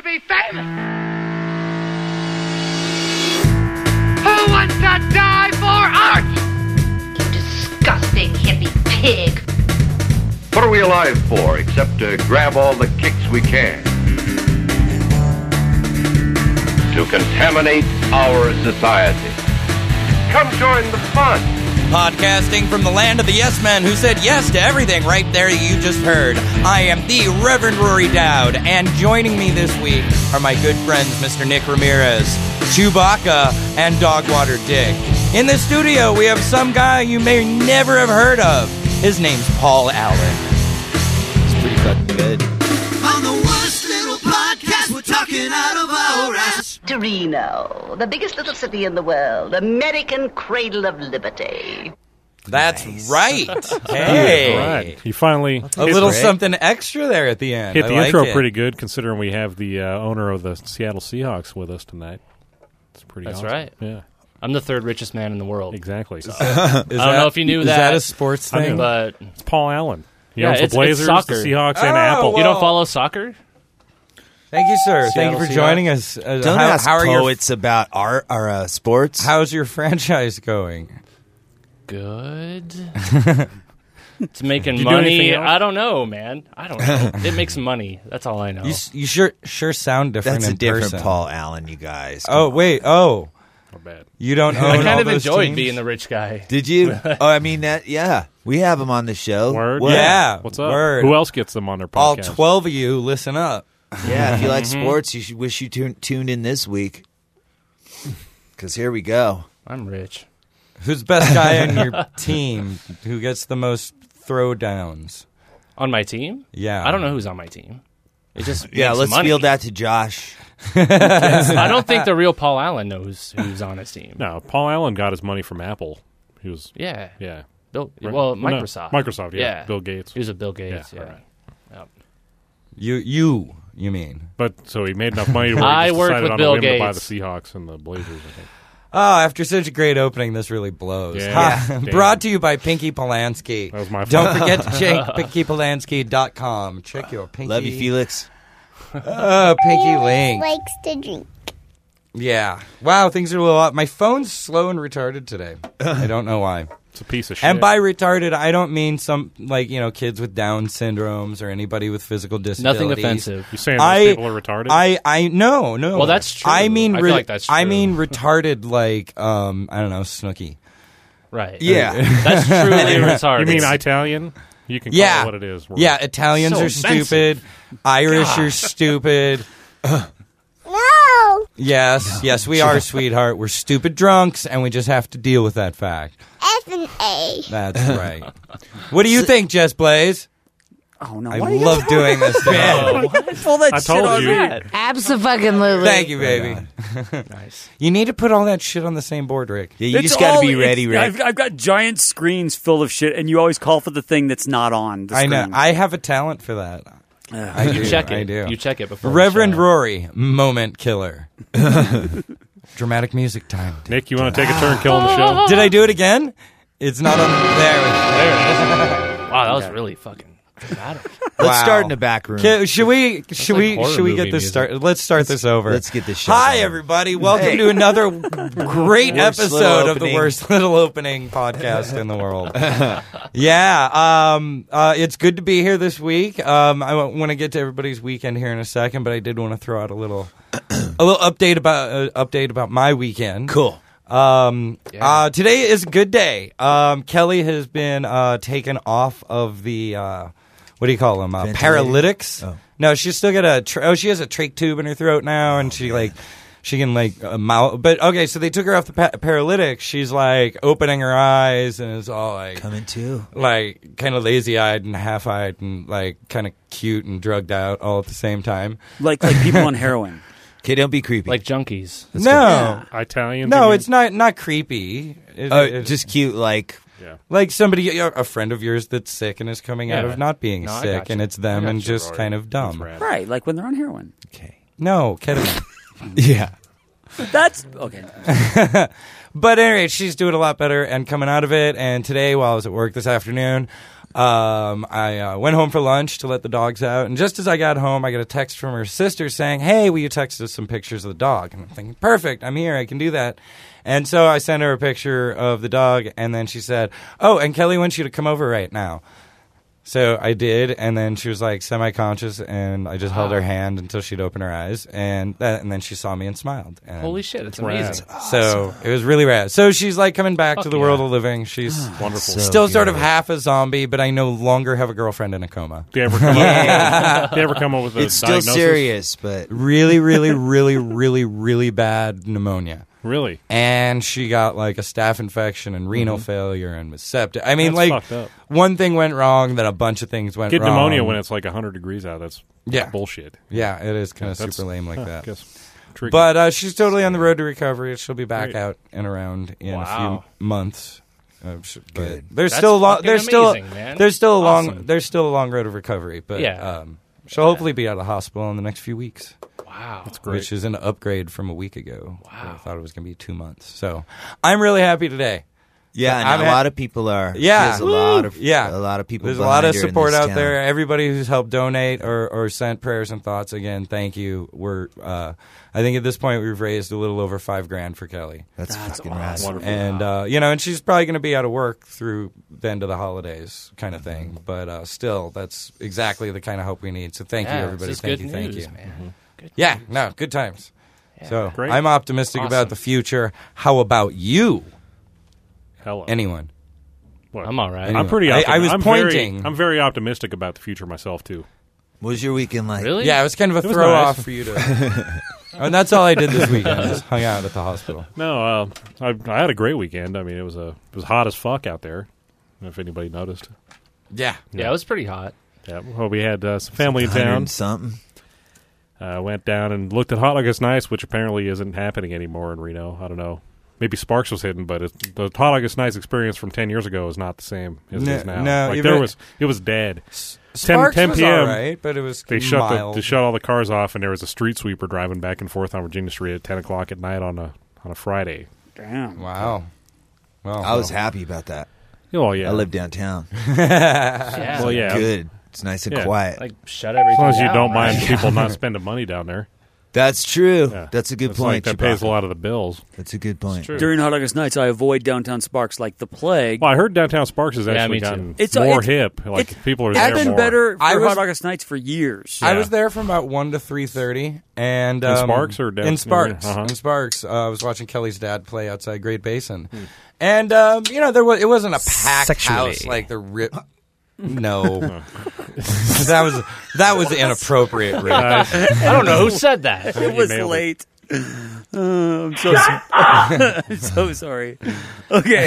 to be famous? Who wants to die for art? You disgusting hippie pig. What are we alive for except to grab all the kicks we can? To contaminate our society. Come join the fun. Podcasting from the land of the yes men who said yes to everything right there you just heard. I am the Reverend Rory Dowd, and joining me this week are my good friends Mr. Nick Ramirez, Chewbacca, and Dogwater Dick. In the studio, we have some guy you may never have heard of. His name's Paul Allen. It's pretty fucking good. On the worst little podcast, we're talking out of our ass. Torino, the biggest little city in the world, American cradle of liberty. That's Nice. right. Hey. Right. He finally A little something extra there at the end. hit the I like intro it. pretty good, considering we have the owner of the Seattle Seahawks with us tonight. It's pretty That's awesome. right. Yeah, I'm the third richest man in the world. exactly. I don't know if you knew is that. that a sports I thing? knew. But It's Paul Allen. He Yeah, owns the it's Blazers, the soccer. Seahawks, and Oh, Apple. well. you don't follow soccer? Thank you, sir. Thank you Seattle for joining us. Don't how, ask how are your poets about art or sports. How's your franchise going? Good. It's making Did you do anything money. else? I don't know, man. I don't know. It makes money. That's all I know. You sure sound different That's a in different person. Paul Allen, you guys. Oh wait, oh, Not bad. you don't own I all kind of those enjoyed teams? being the rich guy. Did you? Oh, I mean that. Yeah, we have him on the show. Word. What? Yeah. What's up? Word. Who else gets them on their All podcast? 12 of you, listen up. Yeah. If you like sports, you should wish you tuned in this week. Because here we go. I'm rich. Who's the best guy on your team? Who gets the most throwdowns? On my team? Yeah. I don't know who's on my team. It just Yeah, makes let's money. field that to Josh. I don't think the real Paul Allen knows who's on his team. No, Paul Allen got his money from Apple. He was, Yeah. yeah. Bill, Right. well, No, Microsoft. Microsoft, yeah. Bill Gates. He was a Bill Gates, Yeah, yeah. right. Yep. You mean? But so he made enough money where I he just worked decided with on Bill a whim to buy the Gates. Seahawks and the Blazers, I think. Oh, after such a great opening, this really blows. Yeah. Ha. Damn. Brought to you by Pinky Polanski. That was my Don't fault. forget to check pinkypolanski.com. Check your Pinky. Love you, Felix. Pinky link. Likes to drink. Yeah. Wow, things are a little off. My phone's slow and retarded today. I don't know why. It's a piece of shit. And by retarded, I don't mean some, kids with Down syndromes or anybody with physical disabilities. Nothing offensive. You saying those people are retarded? No. Well, that's true. I mean, I feel like that's I true. mean retarded like, I don't know, Snooki. Right. Yeah. That's truly retarded. You mean Italian? You can call Yeah. it what it is. Yeah, Italians So are offensive. stupid. Irish are stupid. No! Yes, we are, sweetheart. We're stupid drunks, and we just have to deal with that fact. F and A. That's right. What do you think, Jess Blaze? Oh no! I Why you love doing this to you. pull that I shit told on you. me? Abso-fucking-lutely. Thank you, baby. Nice. You need to put all that shit on the same board, Rick. Yeah, you It's just got all- to be ready, it's- Rick. I've got giant screens full of shit, and you always call for the thing that's not on the I screen. know. I have a talent for that. I do. You check it. I do. You check it before. Reverend the show. Rory, moment killer. Dramatic music time. Nick, you want to take a turn killing the show? Did I do it again? It's not on there. There it is. Wow, that was really fucking dramatic. Let's Wow. start in the back room. Should we like horror get movie this music. started? Let's start this over. Let's get this show Hi, going. everybody. Welcome Hey. to another great Worst little episode of the opening. worst little opening podcast in the world. Yeah, it's good to be here this week. I want to get to everybody's weekend here in a second, but I did want to throw out a little update about my weekend. Cool. Today is a good day. Kelly has been taken off of the what do you call them? Ventilator? Paralytics. Oh. No, she's still got a. She has a trach tube in her throat now, and she can mouth. But okay, so they took her off the paralytic. She's like opening her eyes and is all like Coming too. like kind of lazy eyed and half eyed and like kind of cute and drugged out all at the same time. like people on heroin. Okay, don't be creepy. Like junkies. No, Italian? no, it's not creepy. just cute, like like somebody, a friend of yours that's sick and is coming out Yeah. of not being No, I sick, gotcha. and it's them I and gotcha, just Rory. kind of dumb. rad. Right, like when they're on heroin. okay. No, ketamine. Yeah. That's okay. But anyway, she's doing a lot better and coming out of it. And today, while I was at work this afternoon, I went home for lunch to let the dogs out, and just as I got home, I got a text from her sister saying, "Hey, will you text us some pictures of the dog?" And I'm thinking, perfect, I'm here, I can do that. And so I sent her a picture of the dog, and then she said, "Oh, and Kelly wants you to come over right now." So I did, and then she was like semi-conscious, and I just held her hand until she'd open her eyes, and then she saw me and smiled. And Holy shit, it's amazing. So it was really rad. So she's like coming back to the world of living. She's Wonderful. still sort of half a zombie, but I no longer have a girlfriend in a coma. Do you ever come up? Do you ever come up with a It's still diagnosis? serious, but Really, really, really, really, really bad pneumonia. Really? And she got like a staph infection and renal failure and was septic. I mean, That's like fucked up. one thing went wrong, then a bunch of things went Get wrong. pneumonia when it's like 100 degrees out. That's bullshit. Yeah, it is kind of That's- super lame like huh, that. guess tricky. But she's totally on the road to recovery. She'll be back Great. out and around in a Wow. few months. But Good. there's That's still a long. fucking There's still amazing, man. there's still a long. Awesome. There's still a long road of recovery. But Yeah. she'll hopefully be out of the hospital in the next few weeks. Wow. That's great. Which is an upgrade from a week ago. Wow. I thought it was going to be 2 months. So I'm really happy today. yeah, and I'm a lot of people are. Yeah. There's a lot of Yeah. a lot of people. There's a lot of behind her in support this out town. there. Everybody who's helped donate or sent prayers and thoughts, again, thank you. We're I think at this point we've raised a little over $5,000 for Kelly. That's fucking rad. Wonderful. And and she's probably going to be out of work through the end of the holidays, kind of thing. But still, that's exactly the kind of hope we need. So thank you, Yeah, everybody. this is Thank good you, thank news, you. man. Good Yeah, news. no, good times. So Great. I'm optimistic about Awesome. the future. How about you? Hello. Anyone? What? I'm all right. Anyway. I'm pretty. I was I'm pointing. I'm very optimistic about the future myself too. What was your weekend like? Really? Yeah, it was kind of a It was throw nice. off for you to. And that's all I did this weekend. I just hung out at the hospital. No, I had a great weekend. I mean, it was hot as fuck out there. If anybody noticed. Yeah. Yeah, it was pretty hot. Yeah. Well, we had some family in town. Something. Went down and looked at Hot August Nights, which apparently isn't happening anymore in Reno. I don't know. Maybe Sparks was hidden, but the Hot August Nights experience from 10 years ago is not the same as it is now. No, like even- it was dead. Sparks 10 was p.m. all right, but it was They mild. shut all the cars off, and there was a street sweeper driving back and forth on Virginia Street at 10 o'clock at night on a Friday. Damn. Wow. Well, I was happy about that. Oh yeah, I live downtown. Yeah. Well, yeah. Good. It's nice and Yeah. quiet. Like, shut everything As long as you down, don't right? mind people not spending money down there. That's true. Yeah. That's a good It's point. Like that pays a Chewbacca. lot of the bills. That's a good point. True. During Hot August Nights, I avoid downtown Sparks like the plague. Well, I heard downtown Sparks has Yeah, actually me too. gotten It's more hip. Like it's- people are It's there been more. better for I was- Hot August Nights for years. I Yeah. was there from about 1 to 3:30, and In Sparks or down- in Sparks? Uh-huh. In Sparks, I was watching Kelly's dad play outside Great Basin, Hmm. and it wasn't a packed Sexually. house like the rip. No, that was inappropriate. Rick. I don't know who said that. It was nailed it. late. I'm so sorry. I'm so sorry. Okay.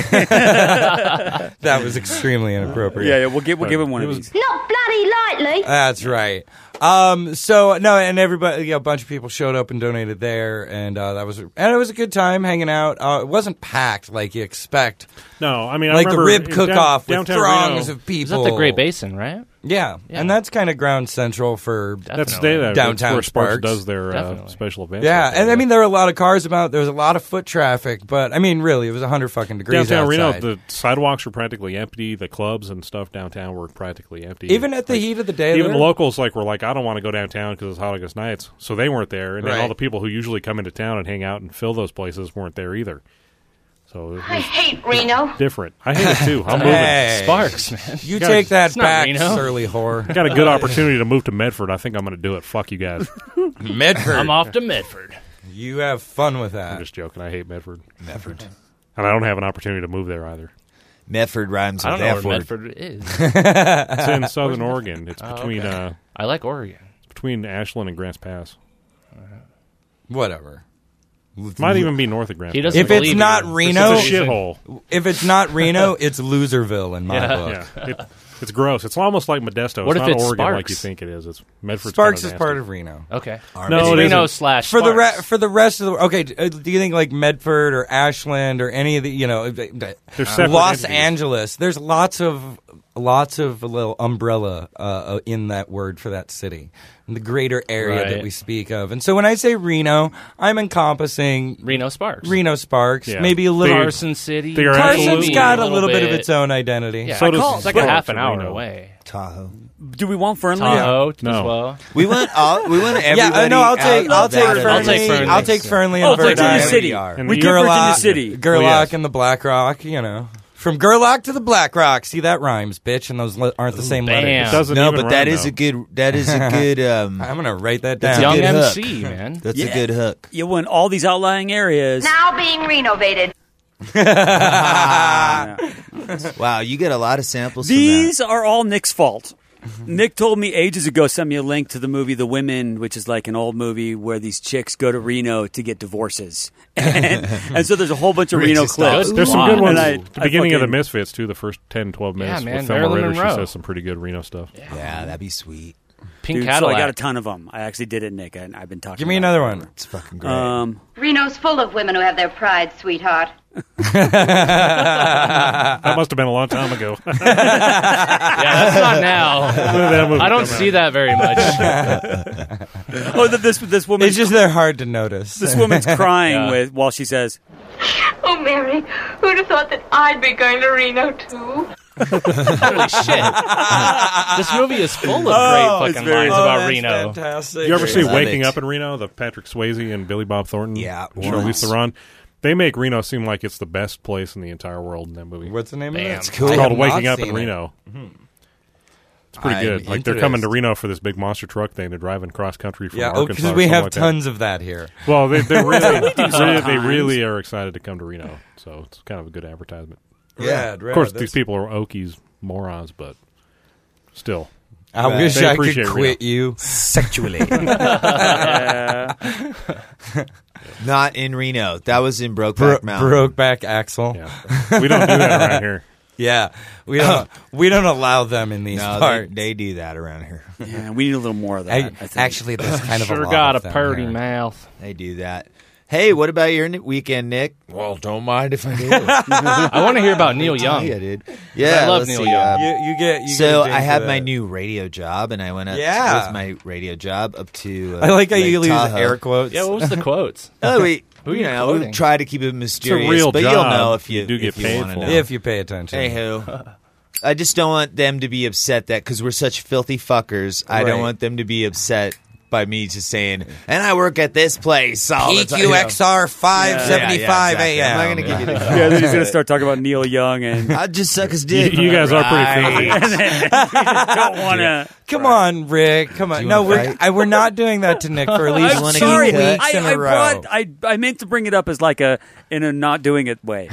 That was extremely inappropriate. Yeah, we'll give him one It of was- these. Not bloody lightly. That's right. So no, and everybody, a bunch of people showed up and donated there, and it was a good time hanging out. It wasn't packed like you expect, No, I mean, I like the remember rib in cook-off with downtown throngs Reno, of people. Is that the Great Basin, right? Yeah, and that's kind of ground central for. That's Definitely. Downtown where Sparks Sparks. does their Definitely. special events. Yeah, like that, and I mean there were a lot of cars about. There was a lot of foot traffic, but I mean really, it was 100 fucking degrees downtown Reno, outside. the sidewalks were practically empty. The clubs and stuff downtown were practically empty. Even at the heat of the day, Even there- the locals were like, I don't want to go downtown because it's Hot August Nights, so they weren't there. And then Right. all the people who usually come into town and hang out and fill those places weren't there either. So it I was hate Reno. different. I hate it too. I'm moving. Hey, Sparks, man. You gotta- take that it's not back, Reno. surly whore. Got a good opportunity to move to Medford. I think I'm going to do it. Fuck you guys. Medford. I'm off to Medford. You have fun with I'm that. just joking. I hate Medford. Medford. And I don't have an opportunity to move there either. Medford rhymes I with don't know F where word. Medford is. It's in southern Oregon. It's between okay. I like Oregon. between Ashland and Grants Pass. Whatever. Might even be north of Grants He Pass. doesn't If it's believe not you. Reno- It's a shithole. If it's not Reno, it's Loserville in my Yeah. book. Yeah, it's gross. It's almost like Modesto. What it's if not it's Oregon like Sparks? you think it is. It's Medford's Sparks kinda is part nasty. of Reno. Okay. No, it's it Reno isn't. / For Sparks. the rest of the do you think like Medford or Ashland or any of the separate Los entities. Angeles? There's lots of lots of little umbrella in that word for that city, in the greater area that we speak of. And so when I say Reno, I'm encompassing Reno Sparks. Maybe a little Carson City. Carson's got a little bit of its own identity. Yeah, so it's like a half an hour away. Tahoe. Do we want Fernley? Tahoe as No. well. We want everybody. Yeah, no, I'll take Fernley. I'll take Fernley. Oh, and Virginia Verdun. City. And We the- get Virginia Gerlach, City. Gerlach and the Black Rock, you know. From Gerlach to the Black Rock. See, that rhymes, bitch, and those aren't the same damn. letters. It doesn't No, even but that rhyme, is though. a good. That is a good. I'm going to write that That's down. a Young good MC, hook. man. That's a good hook. You win all these outlying areas. Now being renovated. Wow, you get a lot of samples. These are all Nick's fault. Nick told me ages ago, sent me a link to the movie The Women, which is like an old movie where these chicks go to Reno to get divorces. And so there's a whole bunch of Reno clips. There's some good ones. And The beginning of The fucking- Misfits, too, the first 10, 12 minutes Yeah, man, with Thelma Marilyn Ritter, she Monroe. says some pretty good Reno stuff. Yeah, that'd be sweet. Pink Dude, so Cadillac. I got a ton of them. I actually did it, Nick. I've been talking Give me about another it. one. It's fucking great. Reno's full of women who have their pride, sweetheart. That must have been a long time ago. Yeah, that's not now. That movie I don't come see out. that very much. Oh, this woman. It's just they're hard to notice. This woman's crying Yeah. while she says, Oh, Mary, who'd have thought that I'd be going to Reno, too? Holy shit. This movie is full of great it's fucking very- lines about Reno. Fantastic. You ever see Love Waking it. Up in Reno, the Patrick Swayze and Billy Bob Thornton? Yeah, Charlize once. Theron. They make Reno seem like it's the best place in the entire world in that movie. What's the name Damn. of it? It's cool. It's I called have Waking not Up in seen it. Reno. It's pretty I'm good. Like they're coming to interested. Reno for this big monster truck thing. They're driving cross country from Yeah, Arkansas. because or we something have like that. tons of that here. Well, they're really, they sometimes. really are excited to come to Reno. So it's kind of a good advertisement. Rad, Of course, these people are Okies, morons, but still. I wish They I could appreciate quit Reno. you sexually. Not in Reno. That was in Brokeback Mountain. Brokeback Axel. Yeah. We don't do that around here. Yeah, we don't allow them in these No, parts. they do that around here. yeah, we need a little more of that. I think. Actually, there's kind of a Sure lot got a of them purty here. mouth. They do that. Hey, what about your weekend, Nick? Well, don't mind if I do. I want to hear about Neil Young. Yeah, dude. Yeah, I love let's Neil see, Young. You get So a ding I for had that. my new radio job, and I went up Yeah. with my radio job up to. I like how Lake you use Tahoe. air quotes. Yeah, what was the quotes? Oh, we Who are you we quoting? try to keep it mysterious, real but job. you'll know if you do get if you paid wanna for know. it. If you pay attention. Anywho, I just don't want them to be upset that because we're such filthy fuckers. I don't Right. want them to be upset by me just saying, and I work at this place all the time. you know. EQXR 575 Yeah, exactly. AM. I'm not going to give you the Yeah, then he's going to start talking about Neil Young and I'll just suck his dick. You guys are pretty Right. filthy. don't want to. Come on, Rick. Come on. you No, wanna fight? we're not doing that to Nick for at least I'm wanna 2 sorry. get weeks in a row. I meant to bring it up as like in a not doing it way.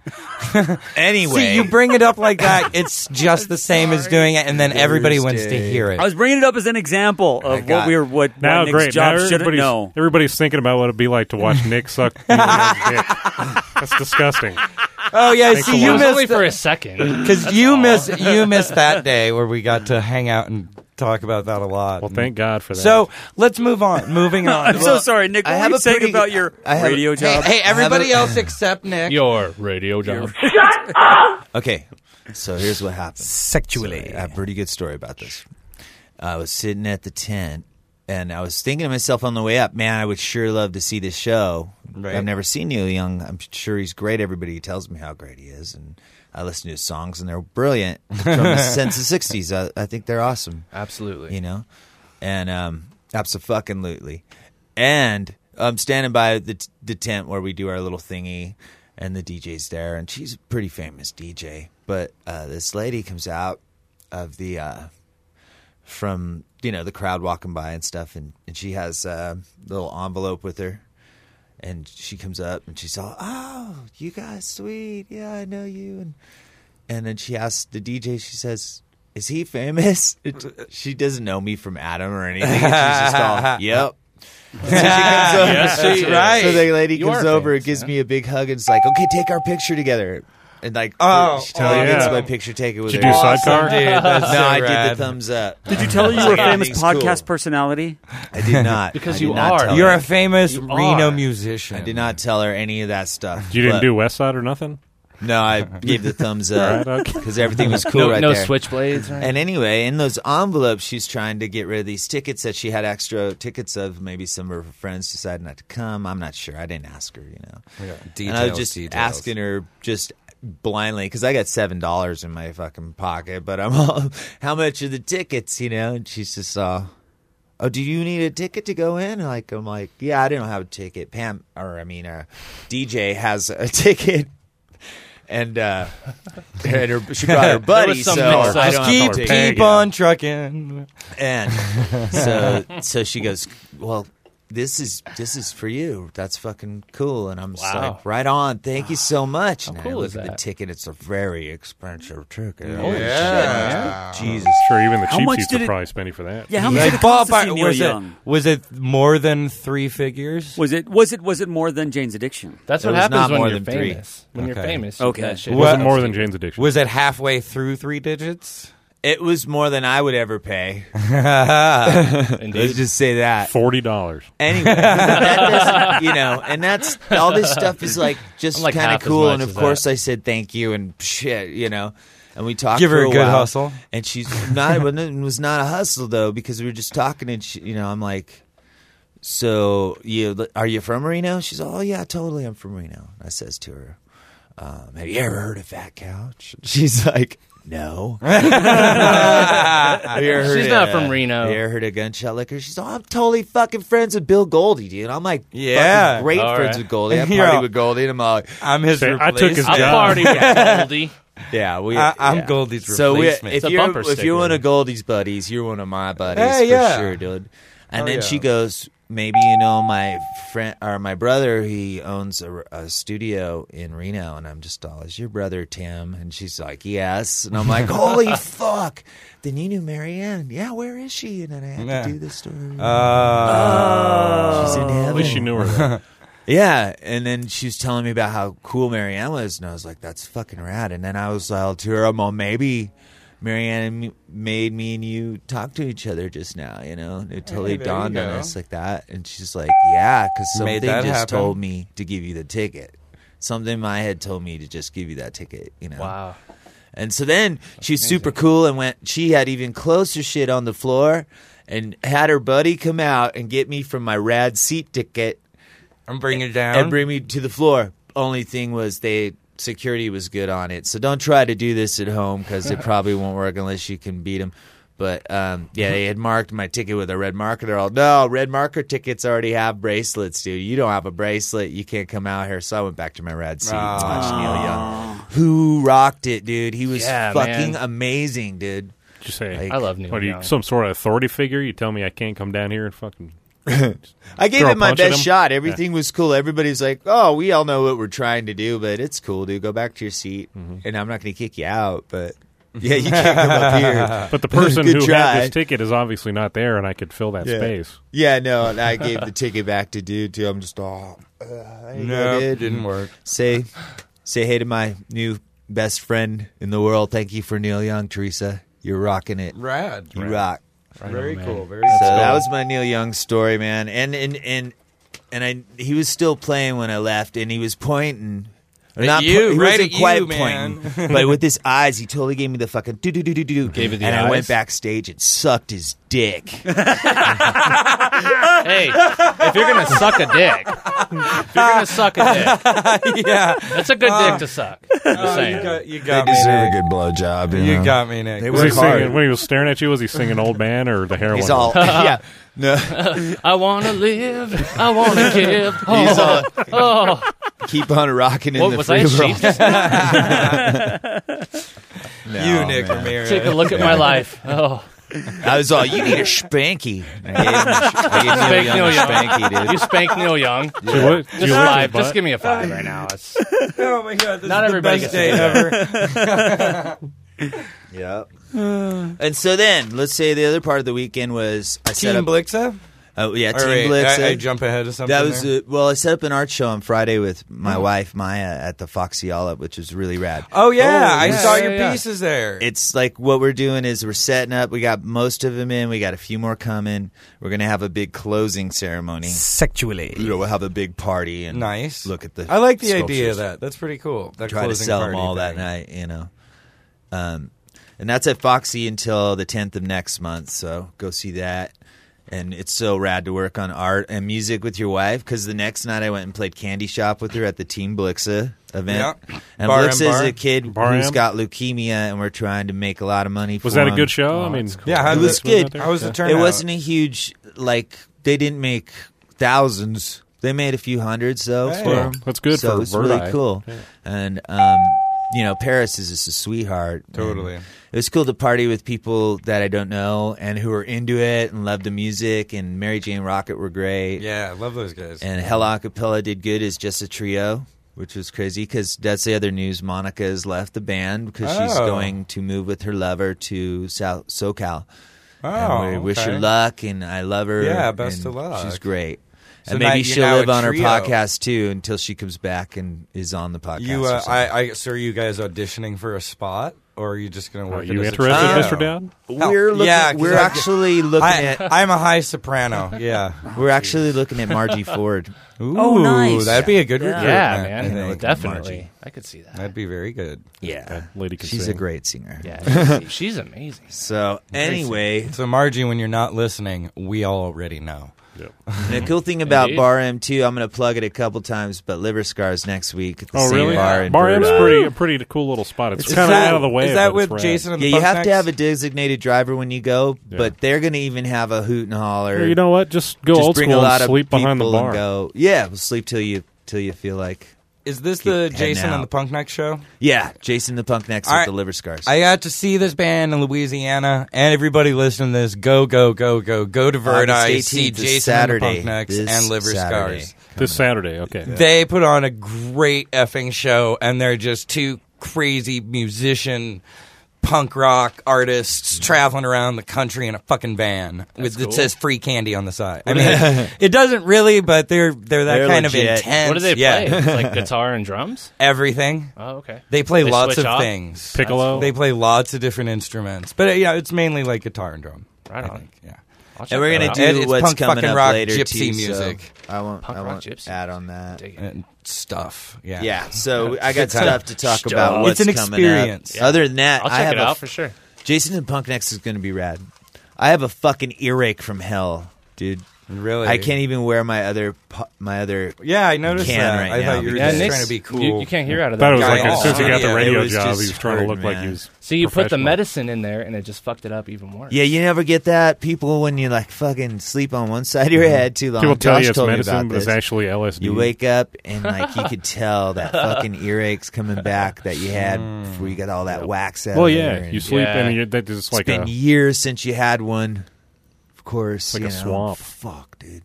Anyway, See, you bring it up like that, it's just the same as doing it, and then everybody wants to hear it. I was bringing it up as an example of what Now, Nick's great. Now job shouldn't everybody's, know. everybody's thinking about what it'd be like to watch Nick suck Neil Young's dick. That's disgusting. Oh yeah, Thanks see, a you It was only missed for a second. because you missed that day where we got to hang out and talk about that a lot. Well, thank God for that. So let's move on. Moving on. I'm so sorry, Nick. I What have were you a saying pretty- about your I have- radio job? Hey, everybody else except Nick. Your radio job. okay. So here's what happened. Sexually. I have a pretty good story about this. I was sitting at the tent, and I was thinking to myself on the way up, man, I would sure love to see this show. Right. I've never seen Neil Young. I'm sure he's great. Everybody tells me how great he is, and I listen to his songs, and they're brilliant from since the 60s. I think they're awesome. Absolutely. You know? And abso-fucking-lutely. And I'm standing by the tent where we do our little thingy, and the DJ's there, and she's a pretty famous DJ. But this lady comes out of the from the crowd walking by and stuff, and she has a little envelope with her, and she comes up and she's all, "Oh, you guys, sweet, yeah, I know you," and then she asks the DJ, she says, "Is he famous?" She doesn't know me from Adam or anything, and she's just all, "Yep." So she comes over. Yes, that's right. So the lady You comes are over and famous, gives huh? me a big hug and it's like, "Okay, take our picture together." And like, Oh, she totally yeah. gets my picture taken with Did her. you do sidecar? Dude, that's No, so I rad. did the thumbs up. Did you tell her you It's were a like famous everything's podcast cool. personality? I did not. Because I did you not are. tell You're her. a famous You Reno are. musician. I did not tell her any of that stuff. You didn't but do West Side or nothing? No, I gave the thumbs up All right, okay. because everything was cool right no there. switchblades. Right? And anyway, in those envelopes, she's trying to get rid of these tickets that she had extra tickets of. Maybe some of her friends decided not to come. I'm not sure. I didn't ask her, Details, and I was just details. asking her just blindly because I got $7 in my fucking pocket. But I'm all, how much are the tickets? And she's just oh, do you need a ticket to go in? I'm like, yeah, I don't have a ticket. DJ has a ticket. And she brought her buddy, so I don't have a ticket. Keep on trucking. And so she goes, well, this is for you. That's fucking cool. And I'm just like, right on. Thank you so much. How and cool I look is at the that? ticket. It's a very expensive ticket. Holy shit, man. Jesus. Sure, even the How cheap much seats did are it- probably spending for that. Yeah, how much Like did it cost to see ballpark, Neil Young? was it more than 3 figures? Was it more than Jane's Addiction? That's It what was happens not when more you're than 3. famous. When you're Okay. famous, Okay. that shit It wasn't is more up than to you. Jane's Addiction. Was it halfway through 3 digits? It was more than I would ever pay. Indeed. Let's just say that. $40. Anyway, that doesn't, and that's all this stuff is just I'm like kind half of as cool. much And of as course, that. I said thank you and shit, and we talked. Give her for a a good while, hustle. and she's not. It was not a hustle though because we were just talking, and I'm like, so are you from Reno? She's oh yeah, totally, I'm from Reno. I says to her, have you ever heard of Fat Couch? She's like. No. Have you ever heard She's of, not from Reno. Have you ever heard of Gunshot Liquor? She's I'm totally fucking friends with Bill Goldie, dude. I'm like, Yeah. fucking great All friends right. with Goldie. I You're party all- with Goldie, and I'm like, I'm his Say, I replacement. took his I'll job. party with Goldie. yeah, I'm Goldie's So replacement. It's a if you're bumper if sticker. you're one of Goldie's buddies, you're one of my buddies Hey, for yeah. sure, dude. And Oh, then yeah. she goes, maybe my friend or my brother, he owns a studio in Reno, and I'm just all, is your brother Tim? And she's like, yes, and I'm like, holy fuck! Then you knew Marianne? Yeah, where is she? And then I had Yeah. to do the story. Oh. She's in heaven. At least she knew her. Then. Yeah, and then she was telling me about how cool Marianne was, and I was like, that's fucking rad. And then I was like to her, well, maybe Marianne made me and you talk to each other just now, It totally Hey, there dawned you on go. us like that. And she's like, yeah, because Made something that just happen. told me to give you the ticket. Something in my head told me to just give you that ticket, Wow. And so then she's super cool and she had even closer shit on the floor and had her buddy come out and get me from my rad seat ticket And bring it down. and bring me to the floor. Only thing was security was good on it. So don't try to do this at home because it probably won't work unless you can beat them. But they had marked my ticket with a red marker. They're all, no, red marker tickets already have bracelets, dude. You don't have a bracelet. You can't come out here. So I went back to my rad seat and watched Neil Young, who rocked it, dude. He was fucking amazing, dude. Just say, I love Neil what are you, Young. some sort of authority figure? You tell me I can't come down here and fucking. I gave Throw a it my punch at best him? shot. Everything was cool. Everybody's like, oh, we all know what we're trying to do, but it's cool, dude. Go back to your seat. And I'm not going to kick you out, but yeah, you can't come up here. But the person Good who try. had this ticket is obviously not there, and I could fill that Yeah. space. Yeah, no, and I gave the ticket back to dude, too. I'm just, there you go, No, dude. didn't work. Say hey to my new best friend in the world. Thank you for Neil Young, Teresa. You're rocking it. Rad. You rock. Very man. cool. Very So cool. that was my Neil Young story, man. And he was still playing when I left, and he was pointing. Or At not you, he right wasn't at quite you, man. pointing, but with his eyes, he totally gave me the fucking do. Gave it the and I eyes? went backstage and sucked his dick. Hey, if you're gonna suck a dick, Yeah. that's a good dick to suck. Just saying. You They got me, deserve a Nick. good blowjob. You got me, Nick. They Was he work hard. singing, when he was staring at you, was he singing Old Man or the heroin? He's all yeah. No, I wanna live. I wanna give. he's all Oh, keep on rocking in what the was free I? world. Sheep just now? No, You, Nick man. Ramirez. Take a look at my life. Oh, I was all, you need a spanky. I gave Spank Neil Neil Young a Young. spanky, dude. You spank Neil Young. Did you lick Just his 5. butt? Just give me a 5 right now. It's, Oh my god, this Not is the everybody best gets day to ever. Yep. And so then, let's say the other part of the weekend was I set Team up. Blixa? Oh yeah, All Team right, Blitz. I jump ahead of something. That was there? well. I set up an art show on Friday with my wife Maya at the Foxy Olive, which was really rad. Oh yeah, I yeah, saw yeah, your yeah. pieces there. It's like what we're doing is we're setting up. We got most of them in. We got a few more coming. We're gonna have a big closing ceremony. Sexually, We'll have a big party and nice. look at the. I like the sculptures. idea of that. That's pretty cool. That Try to closing sell them party all that thing. night, you know. And that's at Foxy until the 10th of next month. So go see that. And it's so rad to work on art and music with your wife because the next night I went and played Candy Shop with her at the Team Blixa event. Yeah. And Bar Blixa M is Bar. a kid Bar who's M. got leukemia, and we're trying to make a lot of money for Was that a him. good show? I mean, Yeah, how It did was good. How was the turnout? It wasn't a huge, like, they didn't make thousands. They made a few hundreds, though, Hey. for Cool. 'em. That's good so for it's really Verdi. cool. Yeah. And, you know, Paris is just a sweetheart. Totally. And it was cool to party with people that I don't know and who are into it and love the music. And Mary Jane Rocket were great. Yeah, I love those guys. And Hell Acapella did good as just a trio, which was crazy because that's the other news. Monica has left the band because she's Oh. going to move with her lover to SoCal. Oh, And we wish okay. her luck, and I love her. Yeah, best and of luck. She's great. So And now maybe you're she'll now live a on her trio. podcast too until she comes back and is on the podcast. You, or something. so are you guys auditioning for a spot, or are you just going to work? Are you it as a interested, trio? Mr. Dowd? We're looking, yeah, 'cause we're I- actually looking at I'm a high soprano. Yeah. we're actually looking at Margie Ford. Ooh, Oh, nice. That'd be a good Yeah. recruitment. Yeah, I think man, Margie. definitely. I could see that. That'd be very good. Yeah, That lady can she's sing. a great singer. Yeah, she's amazing. So anyway, So Margie, when you're not listening, we all already know. Yep. the cool thing about Indeed. Bar M too, I'm going to plug it a couple times, but Liver Scars next week at the Oh, same really? bar in Bar M's Verdi. a pretty cool little spot. It's Is kind of that- out of the way. Is that but with it's rad. Jason and the Yeah, you have to Punknecks? have a designated driver when you go, Yeah. but they're going to even have a hoot and holler. Hey, you know what? Just go Just old bring school a lot and of sleep behind the people and bar. go. Yeah, we'll sleep till you feel like. Is this Keep the heading Jason and out. the Punkneck show? Yeah, Jason the Punknecks All with right. the Liver Scars. I got to see this band in Louisiana, and everybody listening to this, go to Verdi, August see 18th is Jason Saturday. and the Punknecks This and Liver Saturday. Scars. This Saturday, okay. They put on a great effing show, and they're just two crazy musician punk rock artists traveling around the country in a fucking van with it says free candy on the side. I mean, it doesn't really, but they're that They're kind of legit. intense. What do they yeah. play? It's like guitar and drums? Everything. Oh, okay. They play They lots switch of off? things. Piccolo. They play lots of different instruments, but yeah, it's mainly like guitar and drum. Right I on. think, yeah. I'll check And we're that gonna out. do And it's what's punk coming fucking up rock later gypsy too, music. So I won't Punk rock won't gypsy. add on that. Dig it. And stuff. Yeah. Yeah, so I got Good time. stuff to talk about. What's It's an coming experience. up. Other than that, I'll I check have it out for sure. Jason and Punknecks is going to be rad. I have a fucking earache from hell, dude. Really? I can't even wear my other Yeah, I noticed can that. right I now thought you were Yeah, just Nick's- trying to be cool. You can't hear out of thought that. it was guy like as all soon as he got on. the Yeah, radio it was job, just he was trying to look hurting, like man. he was. So you put the professional. medicine in there, and it just fucked it up even worse. Yeah, you never get that. People, when you like fucking sleep on one side of your head too long. People tell Josh you it's told me medicine, about but it's this. actually LSD. You wake up and like you could tell that fucking earache's coming back that you had before you got all that wax out. Well, of yeah, there. And you sleep Yeah. and that is it's like been a years since you had one. Of course, like you a know. swamp. Fuck, dude.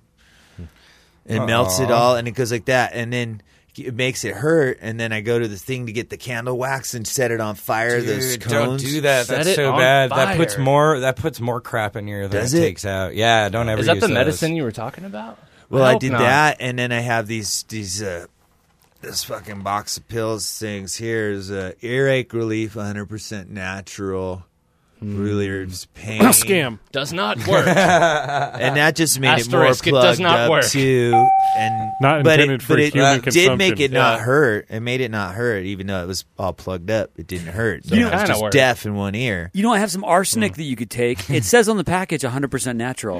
It melts it all, and it goes like that, and then it makes it hurt. And then I go to the thing to get the candle wax and set it on fire. those Dude, cones. don't do that. Set That's it so on bad. fire. That puts more crap in here than Does it it? takes out. Yeah, don't ever Is that use the those. medicine you were talking about? Well, I hope did not. that, and then I have these this fucking box of pills things. Here's earache relief, 100% natural. Relieves pain. scam. Does not work. And that just made Asterisk, it it more does plugged not up work. too. And Not but intended for it human did make consumption. it not Yeah. hurt. It made it not hurt, even though it was all plugged up. It didn't hurt. So You I was kinda just worked. deaf in one ear. You know, I have some arsenic that you could take. It says on the package 100% natural.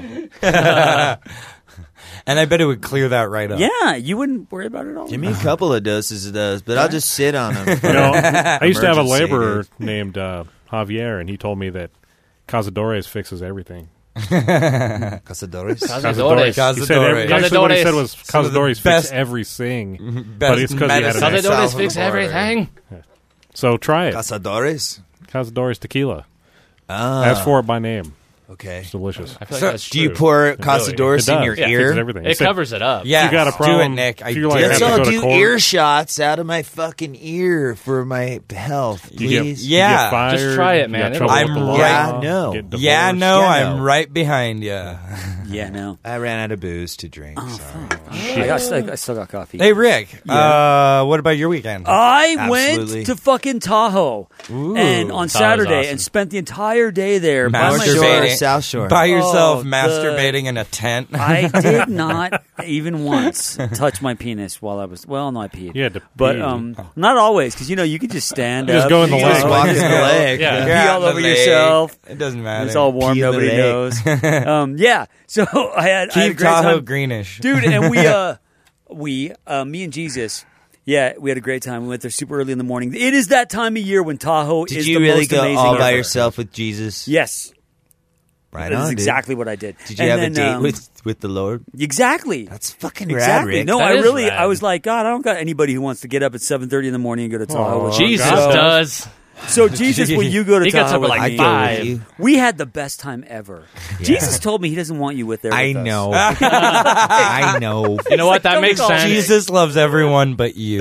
And I bet it would clear that right up. Yeah, you wouldn't worry about it at all. Give me a couple of doses of those, but I'll just sit on them. You know, I used to have a Emergency, laborer dude. named Javier, and he told me that Cazadores fixes everything. Casadores. Cazadores. He said Cazadores. actually what he said Cazadores. was Some of the Cazadores best- fix everything, but Best it's because he had medicine an in Cazadores South fix Florida. everything. So try it. Casadores. Cazadores tequila. Ah. Ask for it by name. Okay. It's delicious. I feel like So, that's Do you true. pour Casadores in your Yeah, it ear? fixes everything. It covers it up. Yeah, If you got a do problem, it, Nick. I if you like dare Let's have to all go to do court. ear shots out of my fucking ear for my health, You get- please. you Yeah. get fired, Just try it, you got man. trouble I'm with the law, right- no. get divorced. Yeah, no, Yeah, I'm no. right behind you. Yeah, no. I ran out of booze to drink. Sorry. I still got coffee. Hey, Rick, what about your weekend? I Absolutely. went to fucking Tahoe and on Tahoe's Saturday awesome. and spent the entire day there by North myself. Shore, Masturbating. South Shore. By yourself, the- masturbating in a tent. I did not even once touch my penis while I was. Well, no, I peed. You had to but pee. not always, because you could just stand You up. just go in the you leg. just Walk in the leg. Yeah. pee all the over leg. yourself. It doesn't matter. It's all warm. Pee in the Nobody leg. knows. Yeah. So I had a Keep great Tahoe time, greenish. dude. And me and Jesus. Yeah, we had a great time. We went there super early in the morning. It is that time of year when Tahoe Did is you the really most go amazing all by ever. yourself with Jesus? Yes. Right That on, is dude. exactly what I did. Did you And have then, a date with the Lord? Exactly. That's fucking rad, Exactly. Rick. No, That I is really, rad. I was like, God, I don't got anybody who wants to get up at 7:30 in the morning and go to Tahoe. with me. Jesus God. does. So Jesus, when you go to He gets Tahoe up at with like me, 5. we had the best time ever. Jesus told me he doesn't want you with there. I with us. know. I know. You know what? That don't makes call sense. Jesus loves everyone but you.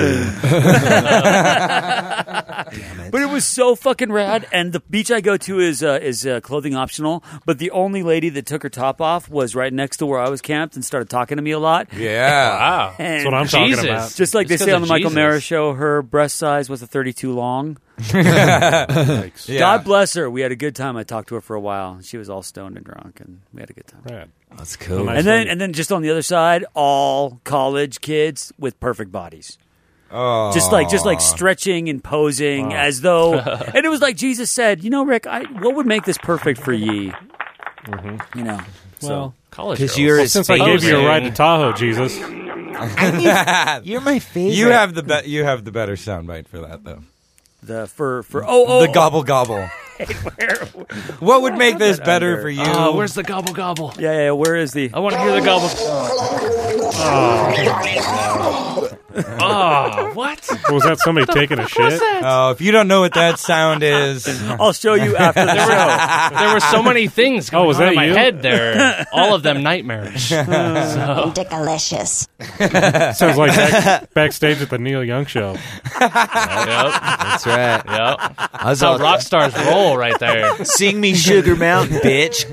But it was so fucking rad. And the beach I go to is clothing optional. But the only lady that took her top off was right next to where I was camped and started talking to me a lot. Yeah. Wow. And That's what I'm Jesus. talking about. just like they It's say 'cause on the of Michael Jesus. Mara show, her breast size was a 32 long. Yikes. Yeah. God bless her. We had a good time. I talked to her for a while. She was all stoned and drunk, and we had a good time. Rad. That's cool. Nice And then, lady. and then just on the other side, all college kids with perfect bodies. Oh. Just like stretching and posing as though, and it was like Jesus said, Rick, what would make this perfect for ye? You know, Well, college Because girls. you're Well, his since I gave you a Posing. ride to Tahoe, Jesus. You're my favorite. You have the better soundbite for that though. the for the The gobble. What would make this better for you? Oh, where's the gobble gobble? yeah. Where is the? I want to hear the gobble. Oh, what? Was that somebody taking a shit? Oh, if you don't know what that sound is, I'll show you after the show. There were so many things going was on that in my you? head there. All of them nightmarish. Delicious. Sounds like backstage at the Neil Young show. Yep. That's right. Yep. I was That's how all, rock stars roll right there. Sing me Sugar Mountain, bitch.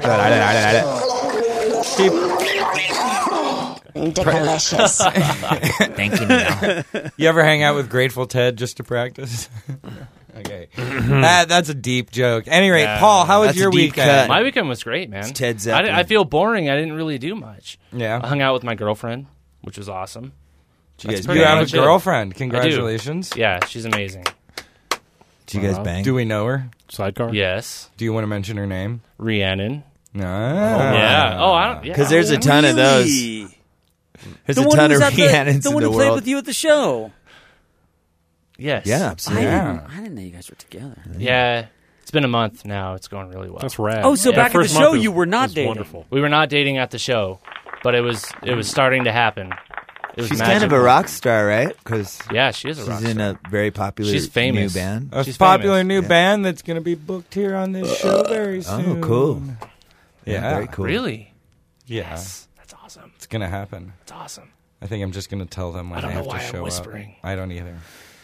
Delicious. Thank you, Neil. you ever hang out with Grateful Ted just to practice? Okay, that's a deep joke. Anyway, Yeah. Paul, how was That's a your deep weekend? cut. My weekend was great, man. It's Ted Zeppelin. I feel boring. I didn't really do much. I Yeah, hung out with my girlfriend, which was awesome. Did you guys pretty you bang? have a much it. girlfriend. Congratulations. Yeah, she's amazing. Did you guys bang? Do we know her? Sidecar? Yes, Do you want to mention her name? Rhiannon. No. Yeah. Oh, I don't. Yeah. Because there's a ton of those. Really? There's The a one ton who of was at Rhiannons the in one the who played world. with you at the show. Yes. Yeah, I absolutely. didn't know you guys were together. Yeah. It's been a month now. It's going really well. That's rad. Oh, so That back at the first show, month is- you were not is dating. Wonderful. We were not dating at the show, but it was starting to happen. It was She's kind of magical. a rock star, right? Because Yeah, she is a rock she's in star. a very popular She's famous. new band. A She's popular famous. new Yeah. band that's going to be booked here on this show very soon. Oh, cool. Yeah. very cool. Really? Yeah, Yes. That's awesome. it's going to happen. That's awesome. I think I'm just going to tell them when I don't they know have why to I'm show whispering. up. I don't either.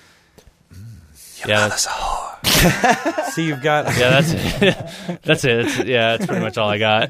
Yeah, that's, See, you've got. yeah, that's it. That's it. That's pretty much all I got.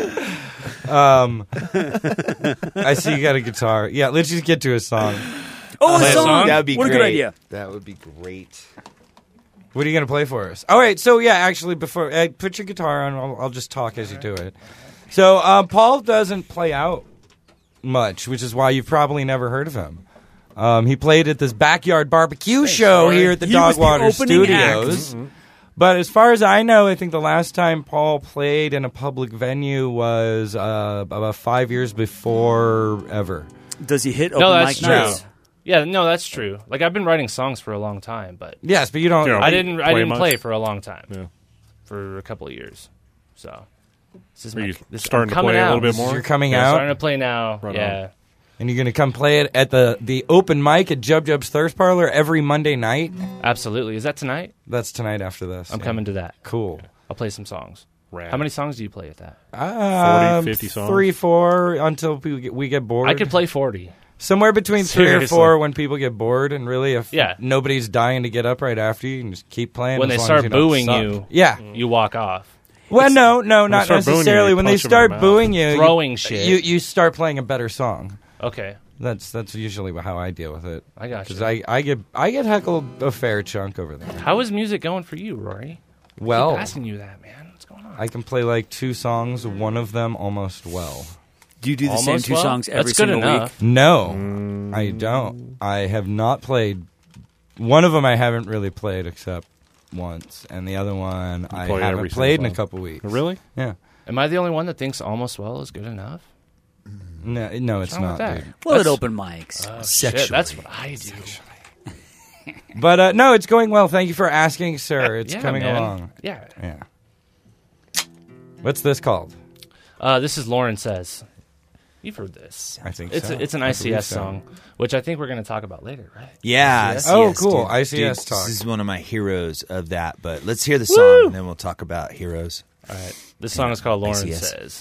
I see you got a guitar. Yeah, let's just get to a song. Oh, a Play a song. song? That would be What a great. good idea. That would be great. What are you going to play for us? All right, so yeah, actually, before put your guitar on, I'll just talk as you do it. So Paul doesn't play out much, which is why you've probably never heard of him. He played at this backyard barbecue show here at the He was the Dogwater opening Studios. act. But as far as I know, I think the last time Paul played in a public venue was about 5 years before ever. Does he hit open No, that's mic true. nights? Yeah, no, that's true. Like I've been writing songs for a long time, but Yes, but you don't. Yeah. I didn't much? play for a long time. Yeah. For a couple of years. So this is Are you this, starting I'm to coming play a out. little bit more? You're coming Yeah, out, starting to play now. Right yeah. and you're going to come play it at the open mic at Jub Jub's Thirst Parlor every Monday night. Absolutely. Is that tonight? That's tonight after this. I'm yeah. coming to that. Cool. I'll play some songs. Rad. How many songs do you play at that? 40, 50 songs? 3, 4 until we get bored. I could play 40. Somewhere between 3 or Seriously. 4 when people get bored, and really if Yeah. nobody's dying to get up right after you, and just keep playing. When as they long start as you don't booing suck. you, Yeah. you walk off. Well, no, not start booing you, necessarily. you When they punch 'em in start the mouth. booing you, Throwing shit. you start playing a better song. Okay. That's usually how I deal with it. I got you. Because I get heckled a fair chunk over there. How is music going for you, Rory? I Well, keep asking you that, man. What's going on? I can play like 2 songs, one of them almost well. Do you do the same Almost 2 well? songs every That's good single enough. week? No, I don't. I have not played. One of them I haven't really played except once, and the other one I play haven't every played in single a couple weeks. Really? Yeah. Am I the only one that thinks Almost Well is good enough? No, it's wrong with not. that? Dude. Well, at That's- open mics. Shit, that's what I do. But no, it's going well. Thank you for asking, sir. It's Yeah, coming man. along. Yeah. Yeah. What's this called? This is Lauren Says. You've heard this. I think it's so. It's an I believe ICS so. song, which I think we're going to talk about later, right? Yeah. ICS? Oh, ICS, cool. dude. ICS Dude, talk. This is one of my heroes of that. But let's hear the song, and then we'll talk about heroes. All right. This song is called Lauren ICS. Says.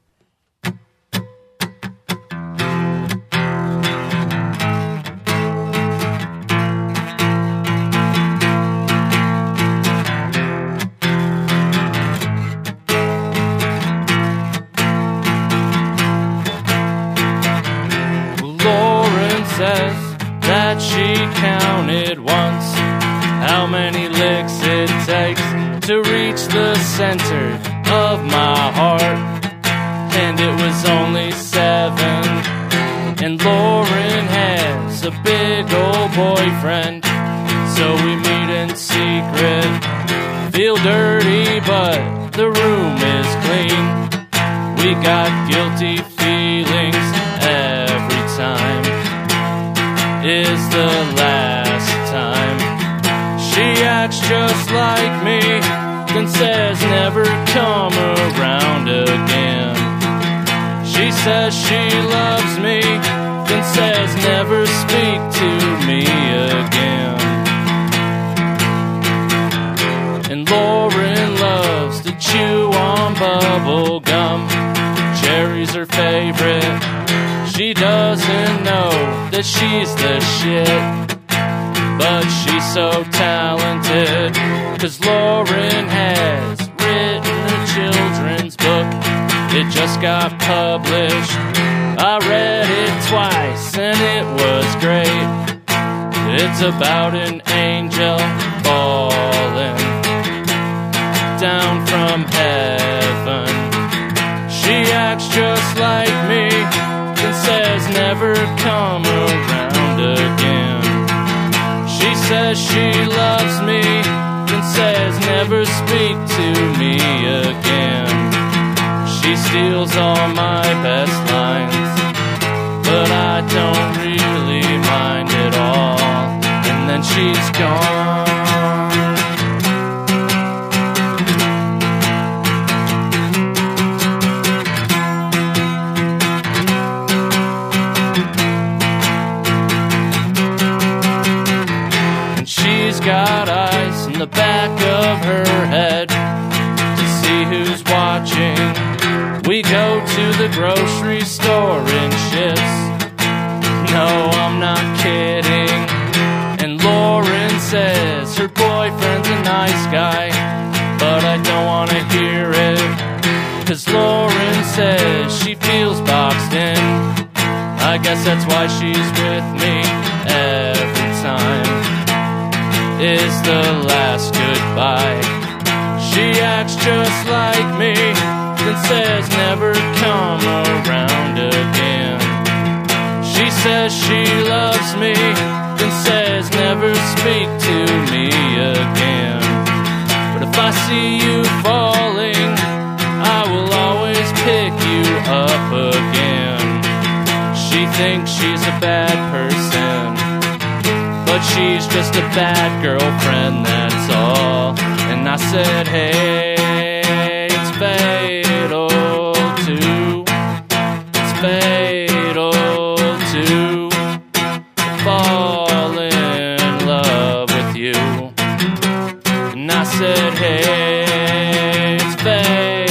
Lauren says that she counted once how many licks it takes to reach the center of my heart, and it was only 7. And Lauren has a big old boyfriend, so we meet in secret. Feel dirty, but the room is clean. We got guilty feelings every time. Is the last time. She acts just like me, then says never come around again. She says she loves me, then says never speak to me again. And Lauren loves to chew on bubble gum. Cherry's her favorite. She doesn't know that she's the shit, but she's so talented, 'cause Lauren has written a children's book. It just got published. I read it twice and it was great. It's about an angel falling down from heaven. She acts just like me, and says never come around again. She says she loves me, and says never speak to me again. She steals all my best lines, but I don't really mind at all. And then she's gone. She's got eyes in the back of her head to see who's watching. We go to the grocery store in shifts. No, I'm not kidding. And Lauren says her boyfriend's a nice guy, but I don't want to hear it, 'cause Lauren says she feels boxed in. I guess that's why she's with me every time. Is the last goodbye. She acts just like me, then says never come around again. She says she loves me, then says never speak to me again. But if I see you falling, I will always pick you up again. She thinks she's a bad person, but she's just a bad girlfriend, that's all. And I said, hey, it's fatal to, it's fatal to fall in love with you. And I said, hey, it's fatal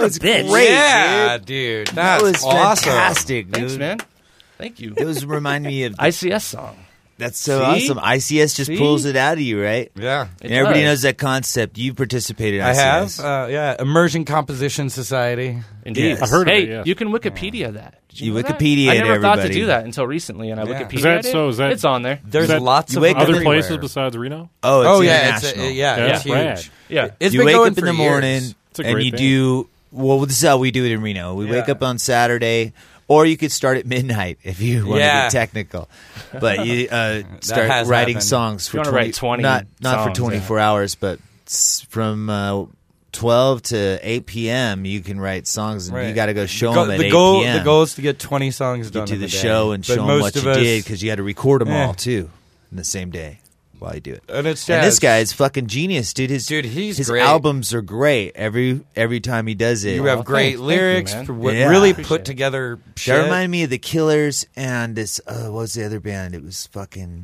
was bitch. great, Yeah, dude. That That's was awesome. fantastic, dude. Thanks, man. Thank you. It was reminding me of ICS song. that's so See? awesome. ICS just See? pulls it out of you, right? Yeah. And everybody does. knows that concept. You participated in I ICS. have. Yeah. Immersion Composition Society. Indeed. Yes. I've heard of Hey, it, yes. you can Wikipedia that. Did You know that? Wikipedia I it, never thought to everybody. do that until recently, and I Yeah. Wikipedia Is that it. so? Is that- It's on there. There's Is that- lots you of wake up Other everywhere. places besides Reno? Oh, it's Oh yeah, it's international. it's huge. rad. Yeah. It's You been wake going up in for the years. morning It's a and great you thing. do. Well, this is how we do it in Reno. We wake up on Saturday, or you could start at midnight if you want to Yeah. get technical. But you start has writing happened. songs for You wanna 20, write 20 not for songs, 24 hours, but from 12 to 8 p.m. you can write songs, and you Right. got to go show Go- them at the 8 goal, p.m. The goal is to get 20 songs done Get to in the a day. show and But show them most what of you us- did because you had to record them Yeah. all too in the same day while you do it. And it's And this jazz. guy is fucking genius, dude. He's great. albums are great every time he does it. You have great thank you, lyrics, man. for what Yeah. really Appreciate put it. together That shit. reminded me of the Killers and this. What was the other band? It was fucking.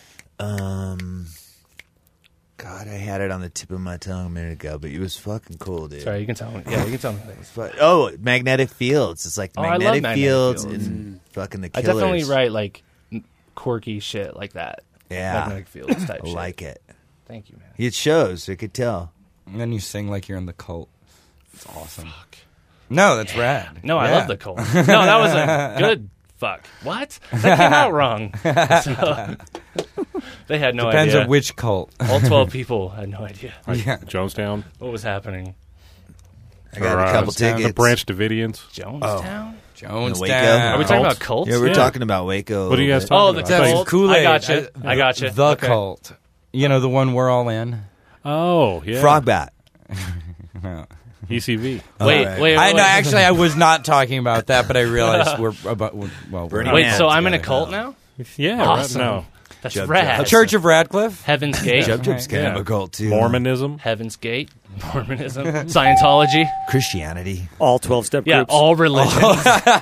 God, I had it on the tip of my tongue a minute ago, but it was fucking cool, dude. Sorry, you can tell me. Yeah, you can tell me things. Magnetic Fields. It's like Oh, I love Magnetic Magnetic Fields Fields. and fucking the I Killers. definitely write like quirky shit like that. Yeah. Magnetic Fields type I shit. like it. Thank you, man. It shows. I could tell. And then you sing like you're in the Cult. It's awesome. No, that's rad. No, I Yeah. love the Cult. No, that was a good fuck. What? That came out wrong. So, they had no Depends idea. on which cult. All 12 people had no idea Yeah. Jonestown. what was happening. I got Or, a couple the tickets. Branch Davidians. Jonestown? Jonestown. Waco. Are we talking Cult? about cults? Yeah, we're Yeah. talking about Waco. What are you guys a talking Oh, about? the That's cult. Kool-Aid. I gotcha. I gotcha. The Okay. Cult. You know, the one we're all in. Oh, yeah. bit? Frog Bat. ECV. Wait. I know. Actually, I was not talking about that, but I realized we're Burning Wait, Man so I'm in a together. cult now? Yeah, Awesome. right, no. That's Jub rad. Jub. Church of Radcliffe. Heaven's Gate. Jub Jub's kind Yeah. of a cult too. Mormonism. Heaven's Gate. Mormonism. Scientology. Christianity. All 12-step Yeah, groups. all religions.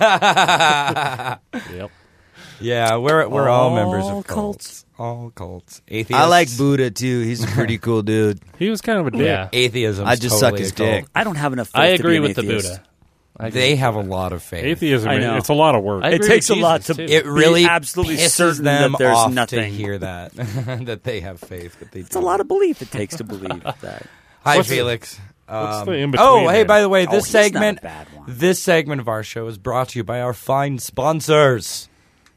Yep. Yeah, we're all members All of cults. All cults. Atheists. I like Buddha too. He's a pretty cool dude. He was kind of a dick. Yeah. atheism. I just suck his dick. I don't have enough faith I to agree be an with the atheist. Buddha. I agree They with have the a Buddha. lot of faith. Atheism, I know. it's a lot of work. I It agree takes with a lot Jesus, to too. It really absolutely pisses certain them that there's off nothing. to hear that that they have faith. But they It's a lot of belief it takes to believe that. Hi, What's the- Felix. what's the in-between oh, hey, there? by the way, Oh, this he's not a segment, bad one. this segment of our show is brought to you by our fine sponsors.